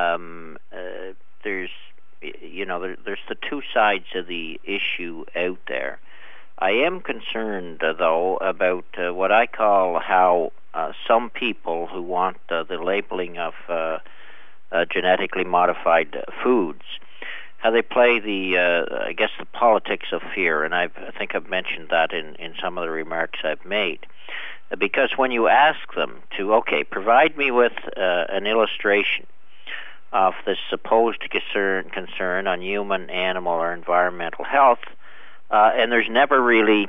[SPEAKER 12] you know, there, there's the two sides of the issue out there. I am concerned, uh, though, about uh, what I call how uh, some people who want uh, the labeling of uh, uh, genetically modified foods, how they play the, uh, I guess, the politics of fear, and I've, I think I've mentioned that in, in some of the remarks I've made. Because when you ask them to, okay, provide me with uh, an illustration of this supposed concern, concern on human, animal, or environmental health, uh, and there's never really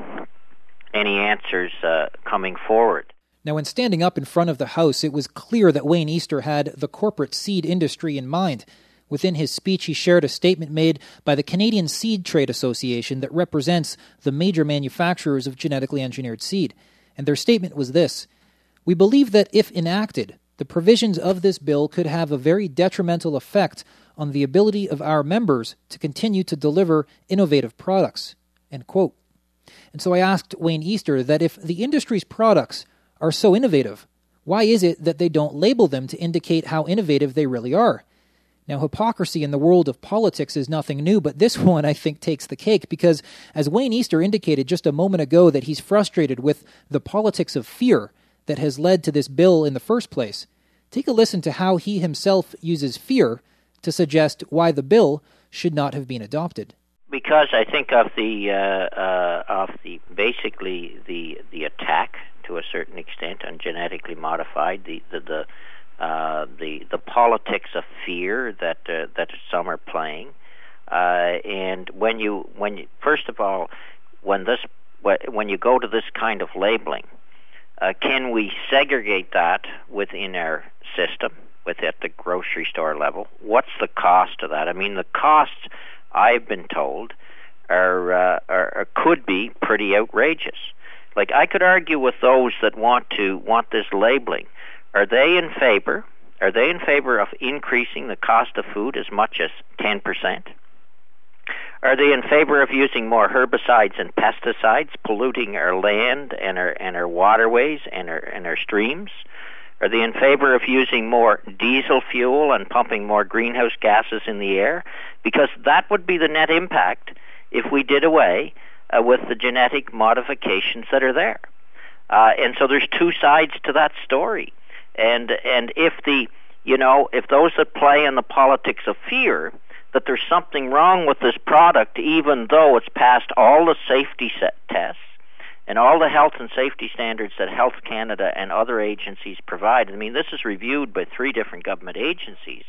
[SPEAKER 12] any answers uh, coming forward.
[SPEAKER 3] Now, when standing up in front of the House, it was clear that Wayne Easter had the corporate seed industry in mind. Within his speech, he shared a statement made by the Canadian Seed Trade Association that represents the major manufacturers of genetically engineered seed. And their statement was this: "We believe that if enacted, the provisions of this bill could have a very detrimental effect on the ability of our members to continue to deliver innovative products." End quote. And so I asked Wayne Easter that if the industry's products are so innovative, why is it that they don't label them to indicate how innovative they really are? Now, hypocrisy in the world of politics is nothing new, but this one, I think, takes the cake because, as Wayne Easter indicated just a moment ago, that he's frustrated with the politics of fear that has led to this bill in the first place. Take a listen to how he himself uses fear to suggest why the bill should not have been adopted.
[SPEAKER 12] Because I think of the uh, uh, of the basically the the attack to a certain extent on genetically modified, the the, the Uh, the the politics of fear that uh, that some are playing, uh, and when you when you, first of all, when this when you go to this kind of labeling, uh, can we segregate that within our system, with at the grocery store level? What's the cost of that? I mean, the costs, I've been told, are, uh, are, are could be pretty outrageous. Like, I could argue with those that want to want this labeling. Are they in favor? Are they in favor of increasing the cost of food as much as ten percent? Are they in favor of using more herbicides and pesticides, polluting our land and our and our waterways and our and our streams? Are they in favor of using more diesel fuel and pumping more greenhouse gases in the air? Because that would be the net impact if we did away uh, with the genetic modifications that are there. Uh, and so there's two sides to that story. And and if the you know if those that play in the politics of fear that there's something wrong with this product, even though it's passed all the safety set tests and all the health and safety standards that Health Canada and other agencies provide, I mean, this is reviewed by three different government agencies,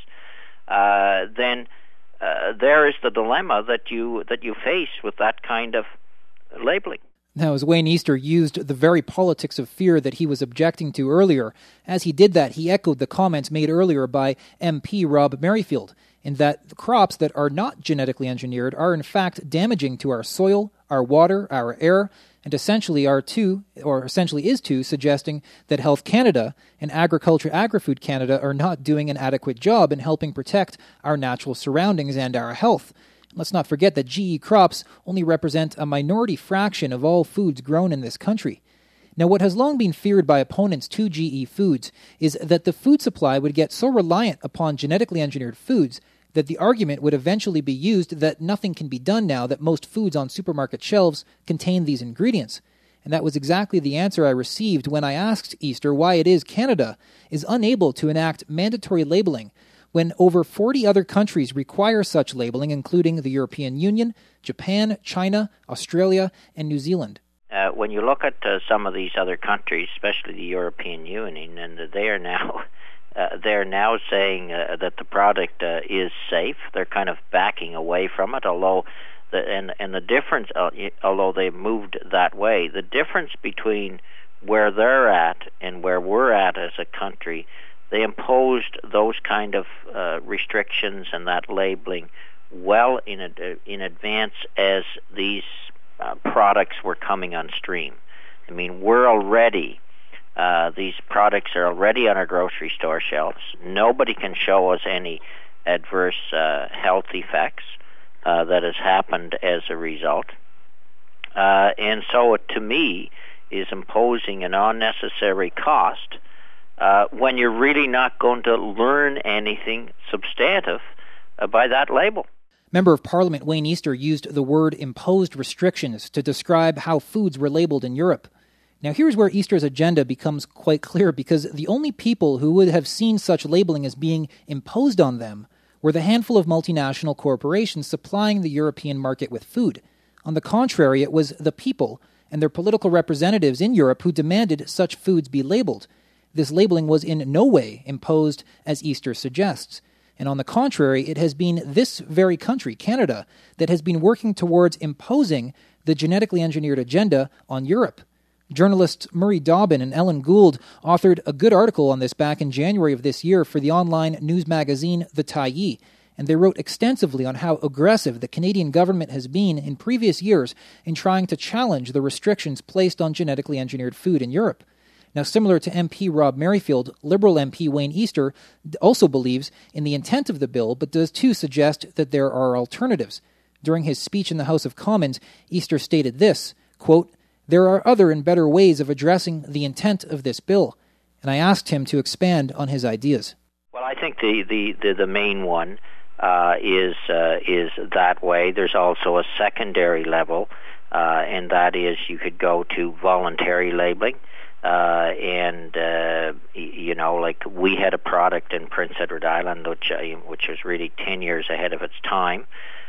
[SPEAKER 12] uh, then uh, there is the dilemma that you that you face with that kind of labeling.
[SPEAKER 3] Now, as Wayne Easter used the very politics of fear that he was objecting to earlier, as he did that, he echoed the comments made earlier by M P Rob Merrifield, in that the crops that are not genetically engineered are in fact damaging to our soil, our water, our air, and essentially are too, or essentially is too, suggesting that Health Canada and Agriculture Agri-Food Canada are not doing an adequate job in helping protect our natural surroundings and our health. Let's not forget that G E crops only represent a minority fraction of all foods grown in this country. Now, what has long been feared by opponents to G E foods is that the food supply would get so reliant upon genetically engineered foods that the argument would eventually be used that nothing can be done now that most foods on supermarket shelves contain these ingredients. And that was exactly the answer I received when I asked Easter why it is Canada is unable to enact mandatory labeling when over forty other countries require such labeling, including the European Union, Japan, China, Australia, and New Zealand.
[SPEAKER 12] Uh, when you look at uh, some of these other countries, especially the European Union, and they are now uh, they're now saying uh, that the product uh, is safe. They're kind of backing away from it, although the and and the difference, uh, although they've moved that way, the difference between where they're at and where we're at as a country. They imposed those kind of uh, restrictions and that labeling well in ad- in advance as these uh, products were coming on stream. I mean, we're already, uh, these products are already on our grocery store shelves. Nobody can show us any adverse uh, health effects uh, that has happened as a result. Uh, and so it, to me, is imposing an unnecessary cost Uh, when you're really not going to learn anything substantive uh, by that label.
[SPEAKER 3] Member of Parliament Wayne Easter used the word imposed restrictions to describe how foods were labelled in Europe. Now here's where Easter's agenda becomes quite clear, because the only people who would have seen such labelling as being imposed on them were the handful of multinational corporations supplying the European market with food. On the contrary, it was the people and their political representatives in Europe who demanded such foods be labelled. This labelling was in no way imposed, as Easter suggests. And on the contrary, it has been this very country, Canada, that has been working towards imposing the genetically engineered agenda on Europe. Journalists Murray Dobbin and Ellen Gould authored a good article on this back in January of this year for the online news magazine The Tyee, and they wrote extensively on how aggressive the Canadian government has been in previous years in trying to challenge the restrictions placed on genetically engineered food in Europe. Now, similar to M P Rob Merrifield, Liberal M P Wayne Easter also believes in the intent of the bill, but does too suggest that there are alternatives. During his speech in the House of Commons, Easter stated this, quote, "There are other and better ways of addressing the intent of this bill," and I asked him to expand on his ideas.
[SPEAKER 12] Well, I think the, the, the, the main one uh, is uh, is that way. There's also a secondary level, uh, and that is you could go to voluntary labeling. Uh, and, uh, you know, like we had a product in Prince Edward Island, which, uh, which was really ten years ahead of its time,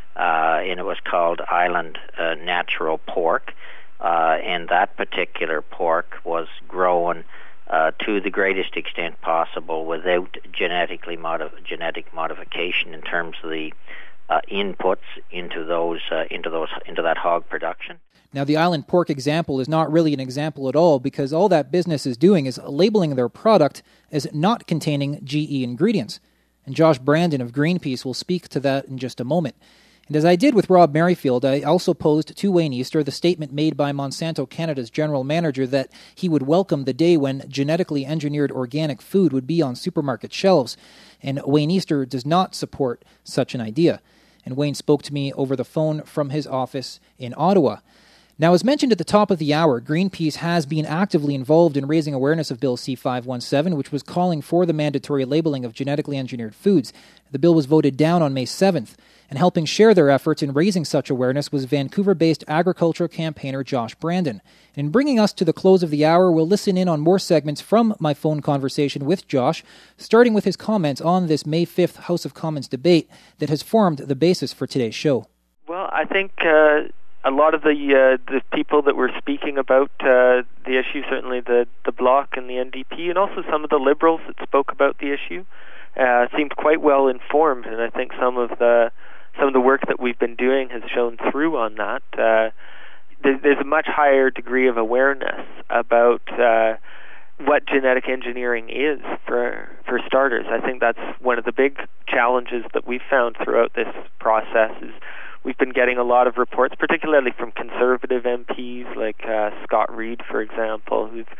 [SPEAKER 12] uh, and it was called Island uh, Natural Pork. Uh, and that particular pork was grown uh, to the greatest extent possible without genetically modi- genetic modification in terms of the uh, inputs into those uh, into those into that hog production.
[SPEAKER 3] Now, the Island Pork example is not really an example at all, because all that business is doing is labeling their product as not containing G E ingredients. And Josh Brandon of Greenpeace will speak to that in just a moment. And as I did with Rob Merrifield, I also posed to Wayne Easter the statement made by Monsanto Canada's general manager that he would welcome the day when genetically engineered organic food would be on supermarket shelves. And Wayne Easter does not support such an idea. And Wayne spoke to me over the phone from his office in Ottawa. Now, as mentioned at the top of the hour, Greenpeace has been actively involved in raising awareness of Bill C five seventeen, which was calling for the mandatory labeling of genetically engineered foods. The bill was voted down on May seventh, and helping share their efforts in raising such awareness was Vancouver-based agricultural campaigner Josh Brandon. And in bringing us to the close of the hour, we'll listen in on more segments from my phone conversation with Josh, starting with his comments on this May fifth House of Commons debate that has formed the basis for today's show.
[SPEAKER 2] Well, I think Uh a lot of the uh, the people that were speaking about uh, the issue, certainly the, the Bloc and the N D P, and also some of the Liberals that spoke about the issue, uh, seemed quite well informed. And I think some of the some of the work that we've been doing has shown through on that. Uh, there, there's a much higher degree of awareness about uh, what genetic engineering is, for for starters. I think that's one of the big challenges that we've found throughout this process is we've been getting a lot of reports, particularly from conservative M Ps like uh, Scott Reid, for example, who've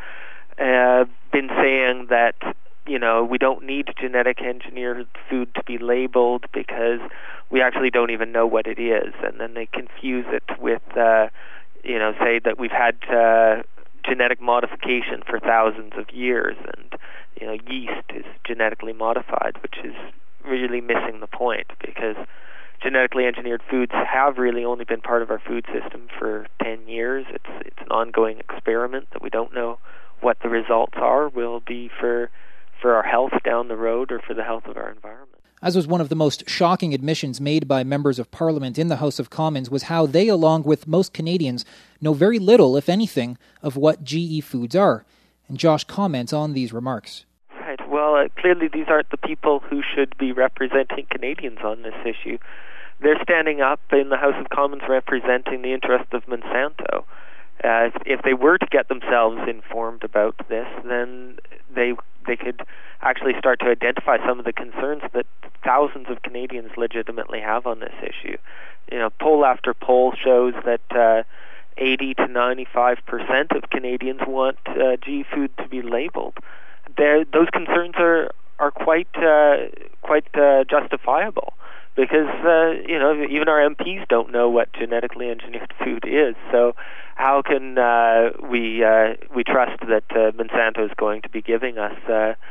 [SPEAKER 2] uh, been saying that, you know, we don't need genetic engineered food to be labeled because we actually don't even know what it is. And then they confuse it with, uh, you know, say that we've had uh, genetic modification for thousands of years, and, you know, yeast is genetically modified, which is really missing the point, because genetically engineered foods have really only been part of our food system for ten years. It's it's an ongoing experiment that we don't know what the results are will be for for our health down the road or for the health of our environment.
[SPEAKER 3] As was one of the most shocking admissions made by members of Parliament in the House of Commons was how they, along with most Canadians, know very little, if anything, of what G E foods are. And Josh comments on these remarks.
[SPEAKER 2] Right. Well, uh, clearly these aren't the people who should be representing Canadians on this issue. They're standing up in the House of Commons representing the interest of Monsanto. Uh, if, if they were to get themselves informed about this, then they they could actually start to identify some of the concerns that thousands of Canadians legitimately have on this issue. You know, poll after poll shows that uh, eighty to ninety-five percent of Canadians want uh, G E food to be labeled. They're, those concerns are are quite uh, quite uh, justifiable, because uh, you know, even our M Ps don't know what genetically engineered food is. So how can uh, we uh, we trust that uh, Monsanto is going to be giving us uh,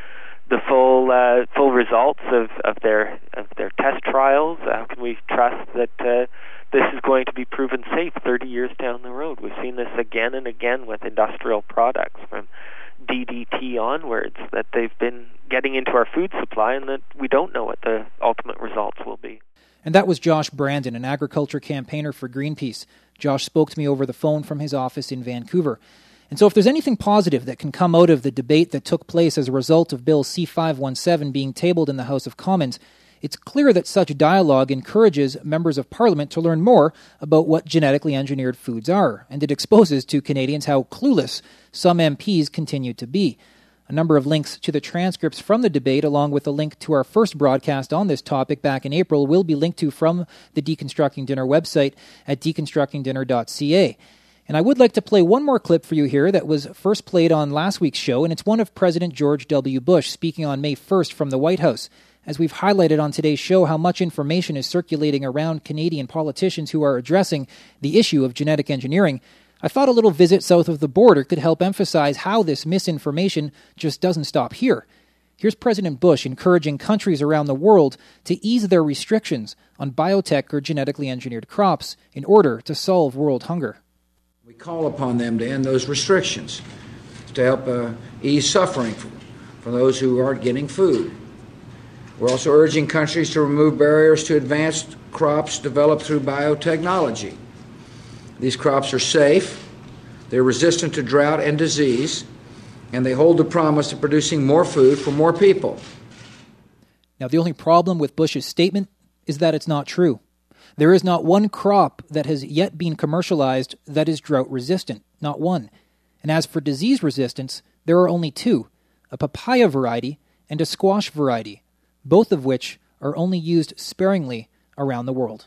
[SPEAKER 2] the full uh, full results of, of their of their test trials? How can we trust that uh, this is going to be proven safe thirty years down the road? We've seen this again and again with industrial products from D D T onwards, that they've been getting into our food supply and that we don't know what the ultimate results will be.
[SPEAKER 3] And that was Josh Brandon, an agriculture campaigner for Greenpeace. Josh spoke to me over the phone from his office in Vancouver. And so if there's anything positive that can come out of the debate that took place as a result of Bill C five seventeen being tabled in the House of Commons, it's clear that such dialogue encourages members of Parliament to learn more about what genetically engineered foods are, and it exposes to Canadians how clueless some M Ps continue to be. A number of links to the transcripts from the debate, along with a link to our first broadcast on this topic back in April, will be linked to from the Deconstructing Dinner website at deconstructing dinner dot c a. And I would like to play one more clip for you here that was first played on last week's show, and it's one of President George W. Bush speaking on May first from the White House. As we've highlighted on today's show how much information is circulating around Canadian politicians who are addressing the issue of genetic engineering, I thought a little visit south of the border could help emphasize how this misinformation just doesn't stop here. Here's President Bush encouraging countries around the world to ease their restrictions on biotech or genetically engineered crops in order to solve world hunger.
[SPEAKER 13] We call upon them to end those restrictions, to help uh, ease suffering for, for those who aren't getting food. We're also urging countries to remove barriers to advanced crops developed through biotechnology. These crops are safe, they're resistant to drought and disease, and they hold the promise of producing more food for more people.
[SPEAKER 3] Now, the only problem with Bush's statement is that it's not true. There is not one crop that has yet been commercialized that is drought-resistant, not one. And as for disease resistance, there are only two, a papaya variety and a squash variety, both of which are only used sparingly around the world.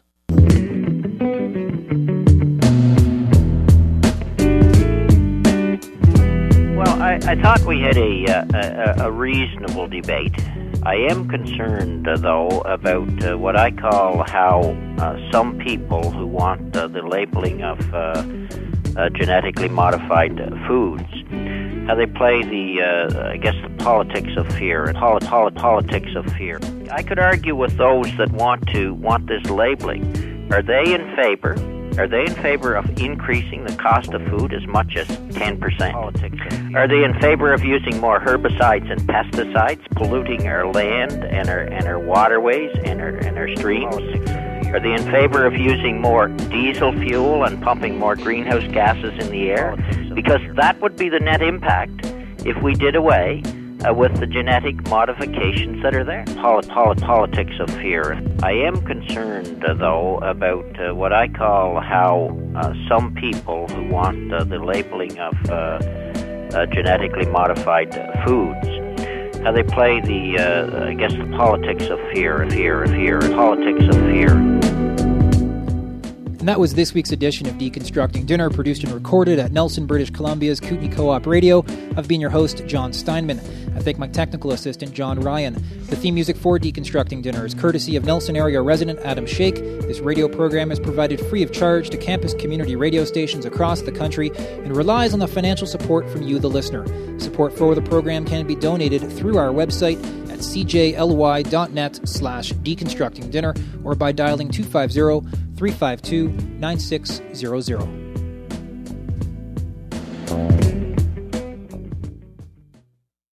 [SPEAKER 12] Well, I, I thought we had a, uh, a, a reasonable debate. I am concerned, uh, though, about uh, what I call how uh, some people who want uh, the labeling of uh, uh, genetically modified uh, foods, how they play the, uh, I guess, the politics of fear, poli- poli- politics of fear. I could argue with those that want to want this labeling. Are they in favor? Are they in favor of increasing the cost of food as much as ten percent? Politics. Are they in favor of using more herbicides and pesticides, polluting our land and our and our waterways and our and our streams? Are they in favor of using more diesel fuel and pumping more greenhouse gases in the air? Because that would be the net impact if we did away uh, with the genetic modifications that are there. Poli- poli- politics of fear. I am concerned, uh, though, about uh, what I call how uh, some people who want uh, the labeling of uh, uh, genetically modified uh, foods, how they play the, uh, I guess, the politics of fear, fear, fear, politics of fear.
[SPEAKER 3] And that was this week's edition of Deconstructing Dinner, produced and recorded at Nelson, British Columbia's Kootenai Co-op Radio. I've been your host, John Steinman. I thank my technical assistant, John Ryan. The theme music for Deconstructing Dinner is courtesy of Nelson area resident Adam Shake. This radio program is provided free of charge to campus community radio stations across the country and relies on the financial support from you, the listener. Support for the program can be donated through our website at cjly.net slash deconstructing dinner or by dialing two five zero, three five two, nine six zero zero.